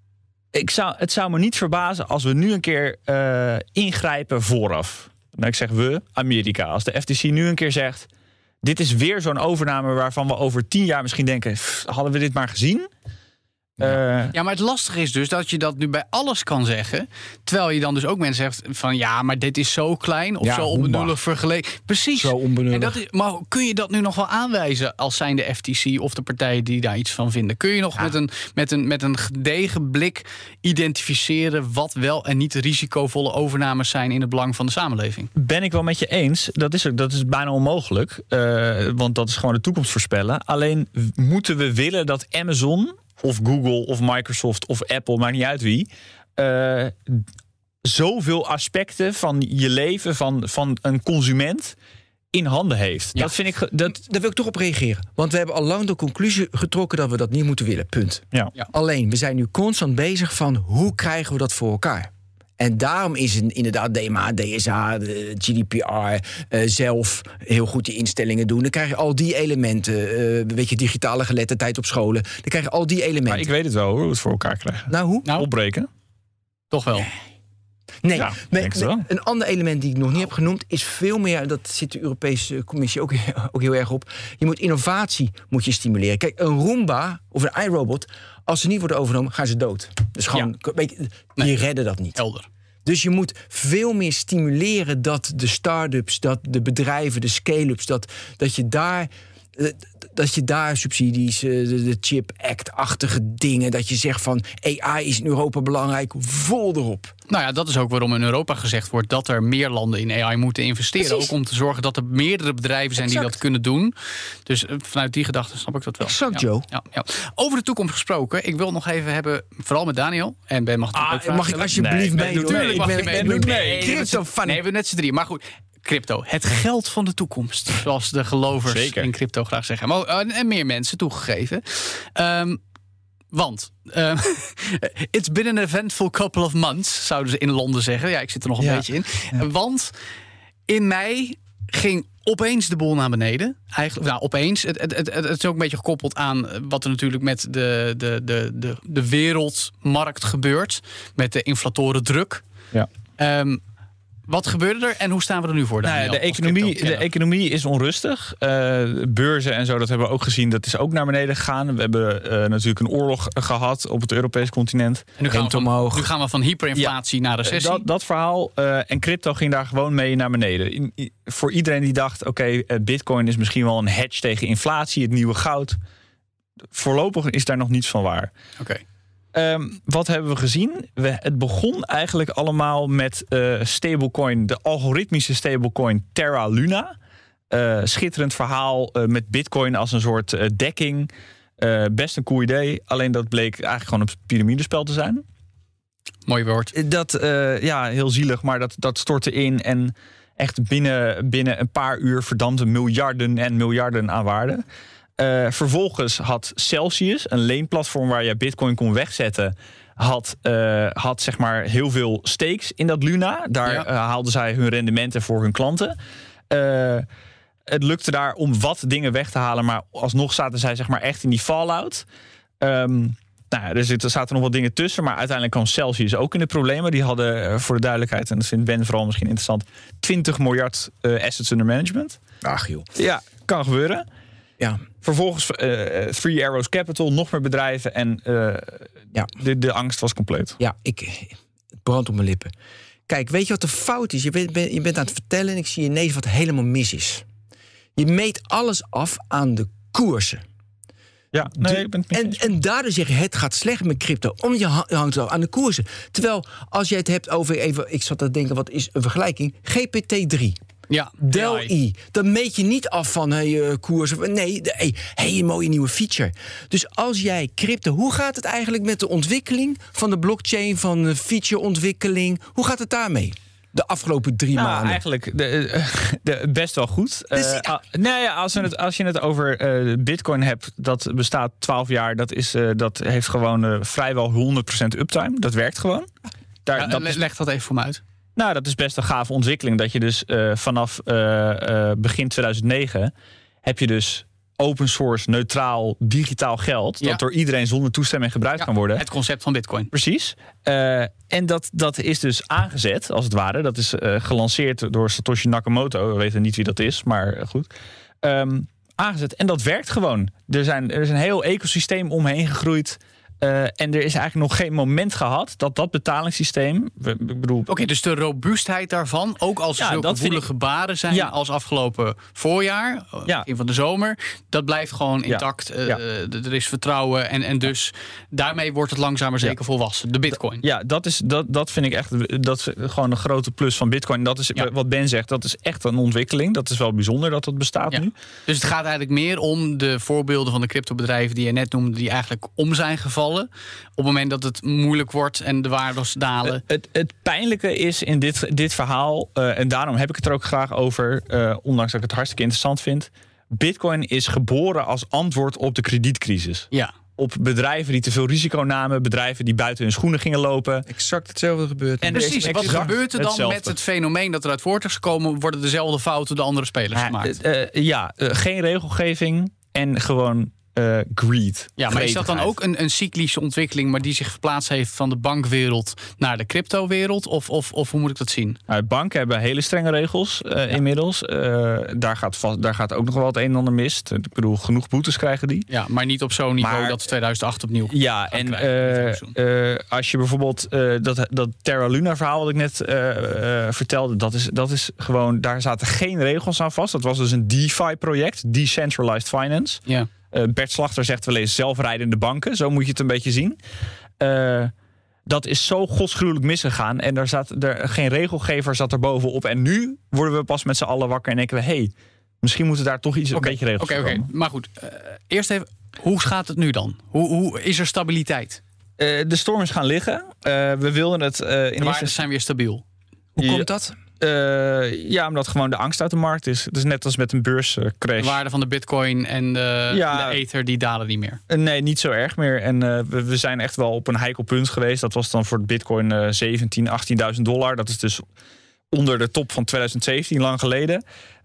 Ik zou, het zou me niet verbazen als we nu een keer uh, ingrijpen vooraf. Nou, ik zeg we, Amerika. Als de F T C nu een keer zegt, dit is weer zo'n overname waarvan we over tien jaar misschien denken, pff, hadden we dit maar gezien? Ja. Uh, ja, maar het lastige is dus dat je dat nu bij alles kan zeggen, terwijl je dan dus ook mensen zegt van ja, maar dit is zo klein of ja, zo onbenullig vergeleken. Precies. Zo onbenullig. En dat is, maar kun je dat nu nog wel aanwijzen als zijn de F T C of de partijen die daar iets van vinden? Kun je nog ja. met, een, met, een, met een gedegen blik identificeren wat wel en niet risicovolle overnames zijn in het belang van de samenleving? Ben ik wel met je eens. Dat is, dat is bijna onmogelijk, uh, want dat is gewoon de toekomst voorspellen. Alleen moeten we willen dat Amazon of Google of Microsoft of Apple, maakt niet uit wie, uh, zoveel aspecten van je leven, van, van een consument, in handen heeft. Ja. Dat vind ik. Ge- dat... Daar wil ik toch op reageren. Want we hebben al lang de conclusie getrokken dat we dat niet moeten willen. Punt. Ja. Ja. Alleen, we zijn nu constant bezig van hoe krijgen we dat voor elkaar? En daarom is het inderdaad D M A, D S A, de G D P R, uh, zelf heel goed die instellingen doen. Dan krijg je al die elementen, uh, weet je, digitale geletterdheid op scholen. Dan krijg je al die elementen. Maar ik weet het wel, hoe we het voor elkaar krijgen. Nou, hoe? Nou, opbreken. Toch wel. Nee, ja, nee, nee wel. Een ander element die ik nog niet heb genoemd is veel meer, dat zit de Europese Commissie ook, ook heel erg op. Je moet innovatie moet je stimuleren. Kijk, een Roomba of een iRobot, als ze niet worden overgenomen, gaan ze dood. Dus gewoon, ja. weet je, die nee. redden dat niet. Helder. Dus je moet veel meer stimuleren dat de start-ups, dat de bedrijven, de scale-ups, dat, dat je daar... dat je daar subsidies, de, de Chip Act-achtige dingen... dat je zegt van A I is in Europa belangrijk, vol erop. Nou ja, dat is ook waarom in Europa gezegd wordt... dat er meer landen in A I moeten investeren. Precies. Ook om te zorgen dat er meerdere bedrijven zijn Exact. die dat kunnen doen. Dus vanuit die gedachte snap ik dat wel. Exact, ja, Joe. Ja, ja. Over de toekomst gesproken. Ik wil nog even hebben, vooral met Daniel. En Ben mag het ook Ah, vragen mag ik stellen. alsjeblieft Nee, mee doe doen? mee. Ik Mag ben, je mee ik doen? ben Nee, crypto fan. Nee, we hebben net z'n drie. Maar goed, crypto. Het geld van de toekomst. Zoals de gelovers Zeker. in crypto graag zeggen. Maar, en, en meer mensen toegegeven. Um, want... Um, it's been an eventful couple of months, zouden ze in Londen zeggen. Ja, ik zit er nog een Ja. beetje in. Ja. Want in mei ging opeens de boel naar beneden. Eigenlijk, nou, opeens. Het, het, het, het is ook een beetje gekoppeld aan wat er natuurlijk met de, de, de, de, de wereldmarkt gebeurt. Met de inflatoren druk. Ja. Um, wat gebeurde er en hoe staan we er nu voor? Nou ja, Daniel, de, als economie, de crypto-kenner? economie is onrustig. Uh, beurzen en zo, dat hebben we ook gezien. Dat is ook naar beneden gegaan. We hebben uh, natuurlijk een oorlog gehad op het Europese continent. En nu, gaan we van, omhoog. nu gaan we van hyperinflatie naar recessie. Dat, dat verhaal. Uh, en crypto ging daar gewoon mee naar beneden. In, in, voor iedereen die dacht, oké, okay, uh, bitcoin is misschien wel een hedge tegen inflatie. Het nieuwe goud. Voorlopig is daar nog niets van waar. Oké. Okay. Um, wat hebben we gezien? We, het begon eigenlijk allemaal met uh, stablecoin, de algoritmische stablecoin Terra Luna. Uh, schitterend verhaal uh, met bitcoin als een soort uh, dekking. Uh, best een cool idee. Alleen dat bleek eigenlijk gewoon een piramidespel te zijn. Mooi woord. Dat, uh, ja, heel zielig, maar dat, dat stortte in. En echt binnen, binnen een paar uur verdampte miljarden en miljarden aan waarde. Uh, vervolgens had Celsius, een leenplatform waar je bitcoin kon wegzetten, had, uh, had zeg maar heel veel stakes in dat Luna. Daar ja. uh, haalden zij hun rendementen voor hun klanten. Uh, het lukte daar om wat dingen weg te halen, maar alsnog zaten zij zeg maar echt in die fallout. Um, nou, er, zit, er zaten nog wat dingen tussen, maar uiteindelijk kwam Celsius ook in de problemen. Die hadden, uh, voor de duidelijkheid, en dat vindt Ben vooral misschien interessant, twintig miljard uh, assets under management. Ach joh. Ja, kan gebeuren. Ja. Vervolgens uh, Three Arrows Capital, nog meer bedrijven en uh, ja. de, de angst was compleet. Ja, ik, het brandt op mijn lippen. Kijk, weet je wat de fout is? Je bent, ben, je bent aan het vertellen en ik zie ineens wat helemaal mis is. Je meet alles af aan de koersen. Ja, nee, de, ik ben het en, en daardoor zeg je, het gaat slecht met crypto. Omdat je hangt al aan de koersen. Terwijl, als je het hebt over, even, ik zat te denken, wat is een vergelijking? G P T drie. Ja, D E L I. Dan meet je niet af van hey, uh, koers. Nee, de, hey, hey, een mooie nieuwe feature. Dus als jij crypto... Hoe gaat het eigenlijk met de ontwikkeling van de blockchain, van de featureontwikkeling? Hoe gaat het daarmee? De afgelopen drie nou, maanden. Eigenlijk de, de, best wel goed. Dus, uh, ja. uh, nee, als, je het, als je het over uh, bitcoin hebt, dat bestaat twaalf jaar. Dat, is, uh, dat heeft gewoon uh, vrijwel honderd procent uptime. Dat werkt gewoon. Daar, ja, dat leg, is, leg dat even voor me uit. Nou, dat is best een gave ontwikkeling. Dat je dus uh, vanaf uh, uh, begin tweeduizend negen heb je dus open source, neutraal, digitaal geld. Ja. Dat door iedereen zonder toestemming gebruikt Ja, kan worden. Het concept van bitcoin. Precies. Uh, en dat, dat is dus aangezet, als het ware. Dat is uh, gelanceerd door Satoshi Nakamoto. We weten niet wie dat is, maar uh, goed. Um, aangezet. En dat werkt gewoon. Er, zijn, er is een heel ecosysteem omheen gegroeid. Uh, en er is eigenlijk nog geen moment gehad dat dat betalingssysteem... Ik bedoel, Oké, okay, dus de robuustheid daarvan, ook als er ja, zulke gevoelige ik, baren zijn ja. als afgelopen voorjaar, ja. begin van de zomer, dat blijft gewoon intact. Ja. Uh, ja. Er is vertrouwen en, en dus daarmee wordt het langzaam maar zeker ja. volwassen. De bitcoin. Ja, dat, is, dat, dat vind ik echt dat is gewoon een grote plus van bitcoin. Dat is ja. wat Ben zegt, dat is echt een ontwikkeling. Dat is wel bijzonder dat dat bestaat ja. nu. Dus het gaat eigenlijk meer om de voorbeelden van de cryptobedrijven die je net noemde, die eigenlijk om zijn gevallen. Op het moment dat het moeilijk wordt en de waardes dalen. Het, het, het pijnlijke is in dit, dit verhaal, uh, en daarom heb ik het er ook graag over, uh, ondanks dat ik het hartstikke interessant vind. Bitcoin is geboren als antwoord op de kredietcrisis. Ja. Op bedrijven die te veel risico namen, bedrijven die buiten hun schoenen gingen lopen. Exact hetzelfde gebeurt. En precies, wat gebeurt er dan hetzelfde. met het fenomeen dat eruit voort is gekomen? Worden dezelfde fouten door andere spelers ja, gemaakt? Uh, uh, ja, uh, geen regelgeving en gewoon uh, greed. Ja, maar is dat dan ook een, een cyclische ontwikkeling, maar die zich verplaatst heeft van de bankwereld naar de cryptowereld? Of, of, of hoe moet ik dat zien? Nou, banken hebben hele strenge regels uh, ja. inmiddels. Uh, daar, gaat vast, daar gaat ook nog wel het een en ander mis. Ik bedoel, genoeg boetes krijgen die. Ja, maar niet op zo'n niveau maar, dat tweeduizend acht opnieuw. Ja, en uh, uh, als je bijvoorbeeld uh, dat, dat Terra Luna verhaal wat ik net uh, uh, vertelde, dat is, dat is gewoon, daar zaten geen regels aan vast. Dat was dus een DeFi-project, Decentralized Finance. Ja. Uh, Bert Slachter zegt wel eens zelfrijdende banken. Zo moet je het een beetje zien. Uh, dat is zo godsgruwelijk misgegaan. En er zat er, geen regelgever zat er bovenop. En nu worden we pas met z'n allen wakker en denken we, hey, misschien moeten daar toch iets okay, een beetje regels Oké, okay, oké. Okay. Maar goed, uh, eerst even, hoe gaat het nu dan? Hoe, hoe is er stabiliteit? Uh, de storm is gaan liggen. Uh, we wilden het... Uh, in de waarden eerste... zijn weer stabiel. Hoe ja, komt dat? Uh, ja, omdat gewoon de angst uit de markt is. Het is net als met een beurscrash. De waarde van de bitcoin en de, ja, de ether, die dalen niet meer. Uh, nee, niet zo erg meer. En uh, we, we zijn echt wel op een heikel punt geweest. Dat was dan voor de bitcoin uh, zeventien, achttienduizend dollar. Dat is dus onder de top van twintig zeventien, lang geleden.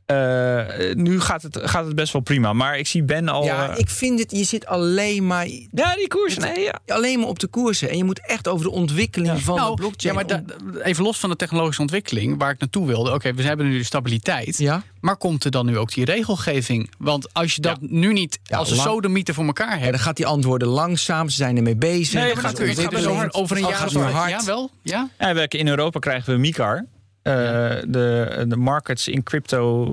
Uh, nu gaat het, gaat het best wel prima. Maar ik zie Ben al... Ja, uh, ik vind het... Je zit alleen maar... Ja, die koersen. Nee, ja. Alleen maar op de koersen. En je moet echt over de ontwikkeling ja. van nou, de blockchain... Ja, maar da, even los van de technologische ontwikkeling, waar ik naartoe wilde. Oké, okay, we hebben nu de stabiliteit. Ja. Maar komt er dan nu ook die regelgeving? Want als je dat ja. nu niet ja, als een sodemieter voor elkaar hebt... Ja, dan gaat die antwoorden langzaam. Ze zijn ermee bezig. Nee, maar dat kun je het over, over een jaar of hard. Ja, wel? Ja? Ja, in Europa krijgen we MiCAR. Uh, ja. de, de markets in crypto,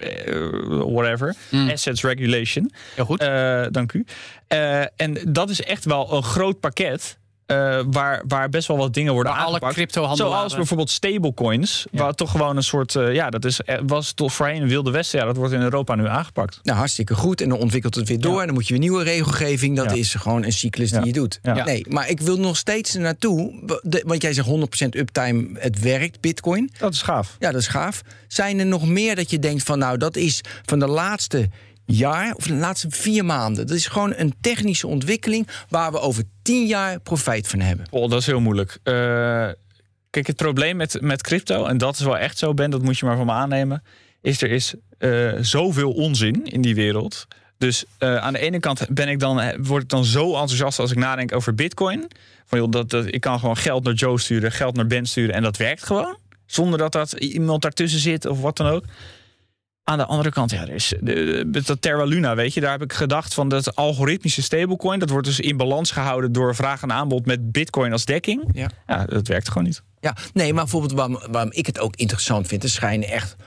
uh, whatever, mm. assets regulation. Heel goed. Uh, dank u. Uh, en dat is echt wel een groot pakket. Uh, waar, waar best wel wat dingen worden waar aangepakt. Alle cryptohandelaren... Zoals bijvoorbeeld stablecoins. Ja. Waar toch gewoon een soort... Uh, ja, dat is, was toch voorheen een wilde westen. Ja, dat wordt in Europa nu aangepakt. Nou, hartstikke goed. En dan ontwikkelt het weer door. Ja. En dan moet je weer nieuwe regelgeving. Dat ja. is gewoon een cyclus ja. die je doet. Ja. Nee, maar ik wil nog steeds naartoe. De, want jij zegt honderd procent uptime. Het werkt, bitcoin. Dat is gaaf. Ja, dat is gaaf. Zijn er nog meer dat je denkt van... Nou, dat is van de laatste... jaar of de laatste vier maanden. Dat is gewoon een technische ontwikkeling waar we over tien jaar profijt van hebben. Oh, dat is heel moeilijk. Uh, kijk, het probleem met, met crypto, en dat is wel echt zo, Ben, dat moet je maar van me aannemen, is er is uh, zoveel onzin in die wereld. Dus uh, aan de ene kant ben ik dan, word ik dan zo enthousiast als ik nadenk over bitcoin. Van, joh, dat, dat, ik kan gewoon geld naar Joe sturen, geld naar Ben sturen en dat werkt gewoon. Zonder dat, dat iemand daartussen zit of wat dan ook. Aan de andere kant, ja, er is de, de, dat Terra Luna, weet je, daar heb ik gedacht van dat algoritmische stablecoin, dat wordt dus in balans gehouden door vraag en aanbod met bitcoin als dekking. Ja, ja dat werkt gewoon niet. Ja, nee, maar bijvoorbeeld waarom, waarom ik het ook interessant vind, er schijnen echt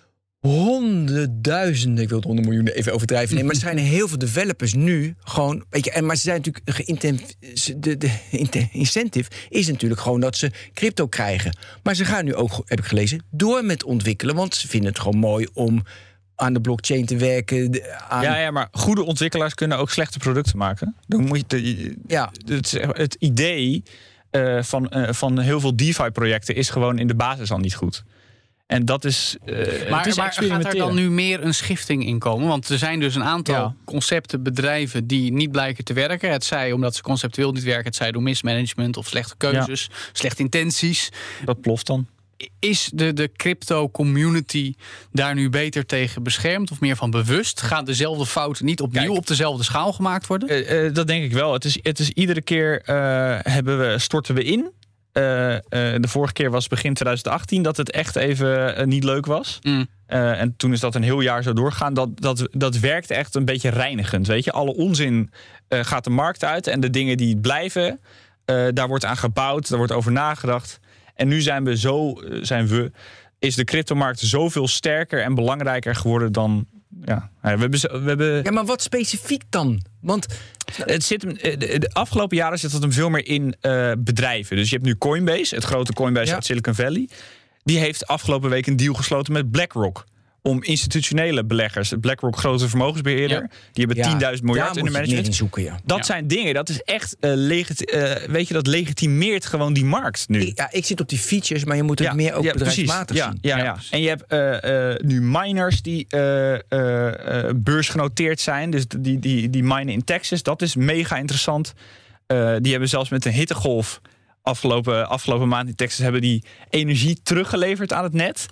honderdduizenden, ik wil het honderd miljoen even overdrijven, nee, maar er zijn heel veel developers nu gewoon, weet je, en maar ze zijn natuurlijk de, de incentive is natuurlijk gewoon dat ze crypto krijgen, maar ze gaan nu ook, heb ik gelezen, door met ontwikkelen, want ze vinden het gewoon mooi om aan de blockchain te werken. Aan... Ja, ja, maar goede ontwikkelaars kunnen ook slechte producten maken. Dan moet je de, ja. het, het idee uh, van, uh, van heel veel DeFi-projecten is gewoon in de basis al niet goed. En dat is. Uh, maar, is maar gaat er dan nu meer een schifting in komen? Want er zijn dus een aantal ja. concepten, bedrijven die niet blijken te werken. Het zij omdat ze conceptueel niet werken, het zij door mismanagement of slechte keuzes, ja. slechte intenties. Dat ploft dan. Is de, de crypto-community daar nu beter tegen beschermd of meer van bewust? Gaan dezelfde fouten niet opnieuw Kijk, op dezelfde schaal gemaakt worden? Uh, uh, dat denk ik wel. Het is, het is iedere keer uh, hebben we, storten we in. Uh, uh, de vorige keer was begin twintig achttien dat het echt even uh, niet leuk was. Mm. Uh, en toen is dat een heel jaar zo doorgegaan. Dat, dat, dat werkt echt een beetje reinigend. Weet je? Alle onzin uh, gaat de markt uit. En de dingen die blijven, uh, daar wordt aan gebouwd. Daar wordt over nagedacht. En nu zijn we zo, uh, zijn we, is de cryptomarkt zoveel sterker en belangrijker geworden dan... Ja, we hebben, we hebben... ja, maar wat specifiek dan? Want het zit, de afgelopen jaren zit het hem veel meer in uh, bedrijven. Dus je hebt nu Coinbase, het grote Coinbase ja. uit Silicon Valley. Die heeft afgelopen week een deal gesloten met BlackRock. Om institutionele beleggers, BlackRock grote vermogensbeheerder, ja. die hebben ja, tienduizend miljard in de management. In zoeken, ja. Dat ja. zijn dingen, dat is echt, uh, legit, uh, weet je, dat legitimeert gewoon die markt nu. Ik, ja, ik zit op die features, maar je moet het ja, meer ook ja, bedrijfsmatig ja, zien. Ja, ja, ja. En je hebt uh, uh, nu miners die uh, uh, uh, beursgenoteerd zijn, dus die, die, die minen in Texas, dat is mega interessant. Uh, die hebben zelfs met een hittegolf afgelopen, afgelopen maand in Texas hebben die energie teruggeleverd aan het net.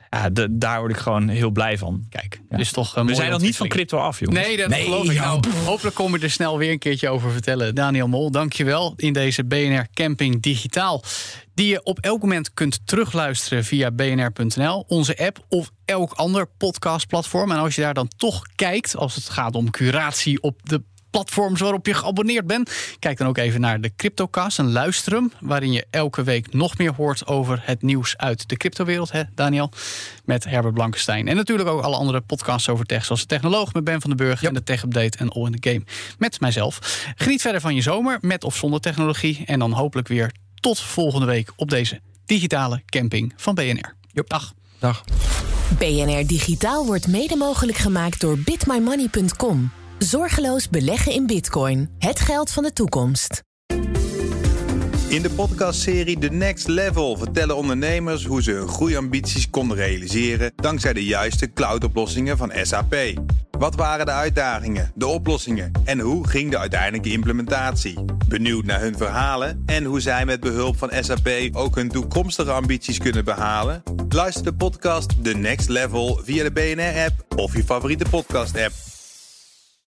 Ja, de, daar word ik gewoon heel blij van. Kijk, Ja. dus toch... Uh, We zijn nog niet van crypto af, jongens. Nee, dat Nee, geloof ik. ja. Nou, hopelijk kom je er snel weer een keertje over vertellen. Daniel Mol, dankjewel in deze B N R Camping Digitaal. Die je op elk moment kunt terugluisteren via b n r punt n l, onze app of elk ander podcastplatform. En als je daar dan toch kijkt, als het gaat om curatie op de platforms waarop je geabonneerd bent, kijk dan ook even naar de CryptoCast en luister hem, waarin je elke week nog meer hoort over het nieuws uit de cryptowereld, hè, Daniel? Met Herbert Blankenstein. En natuurlijk ook alle andere podcasts over tech, zoals de Technoloog met Ben van den Burg, yep, en de Tech Update en All in the Game met mijzelf. Geniet verder van je zomer, met of zonder technologie. En dan hopelijk weer tot volgende week op deze digitale camping van B N R. Yep. Dag. Dag. B N R Digitaal wordt mede mogelijk gemaakt door bit my money punt com. Zorgeloos beleggen in bitcoin. Het geld van de toekomst. In de podcastserie The Next Level vertellen ondernemers hoe ze hun groeiambities konden realiseren dankzij de juiste cloudoplossingen van S A P. Wat waren de uitdagingen, de oplossingen en hoe ging de uiteindelijke implementatie? Benieuwd naar hun verhalen en hoe zij met behulp van S A P ook hun toekomstige ambities kunnen behalen? Luister de podcast The Next Level via de B N R-app of je favoriete podcast-app.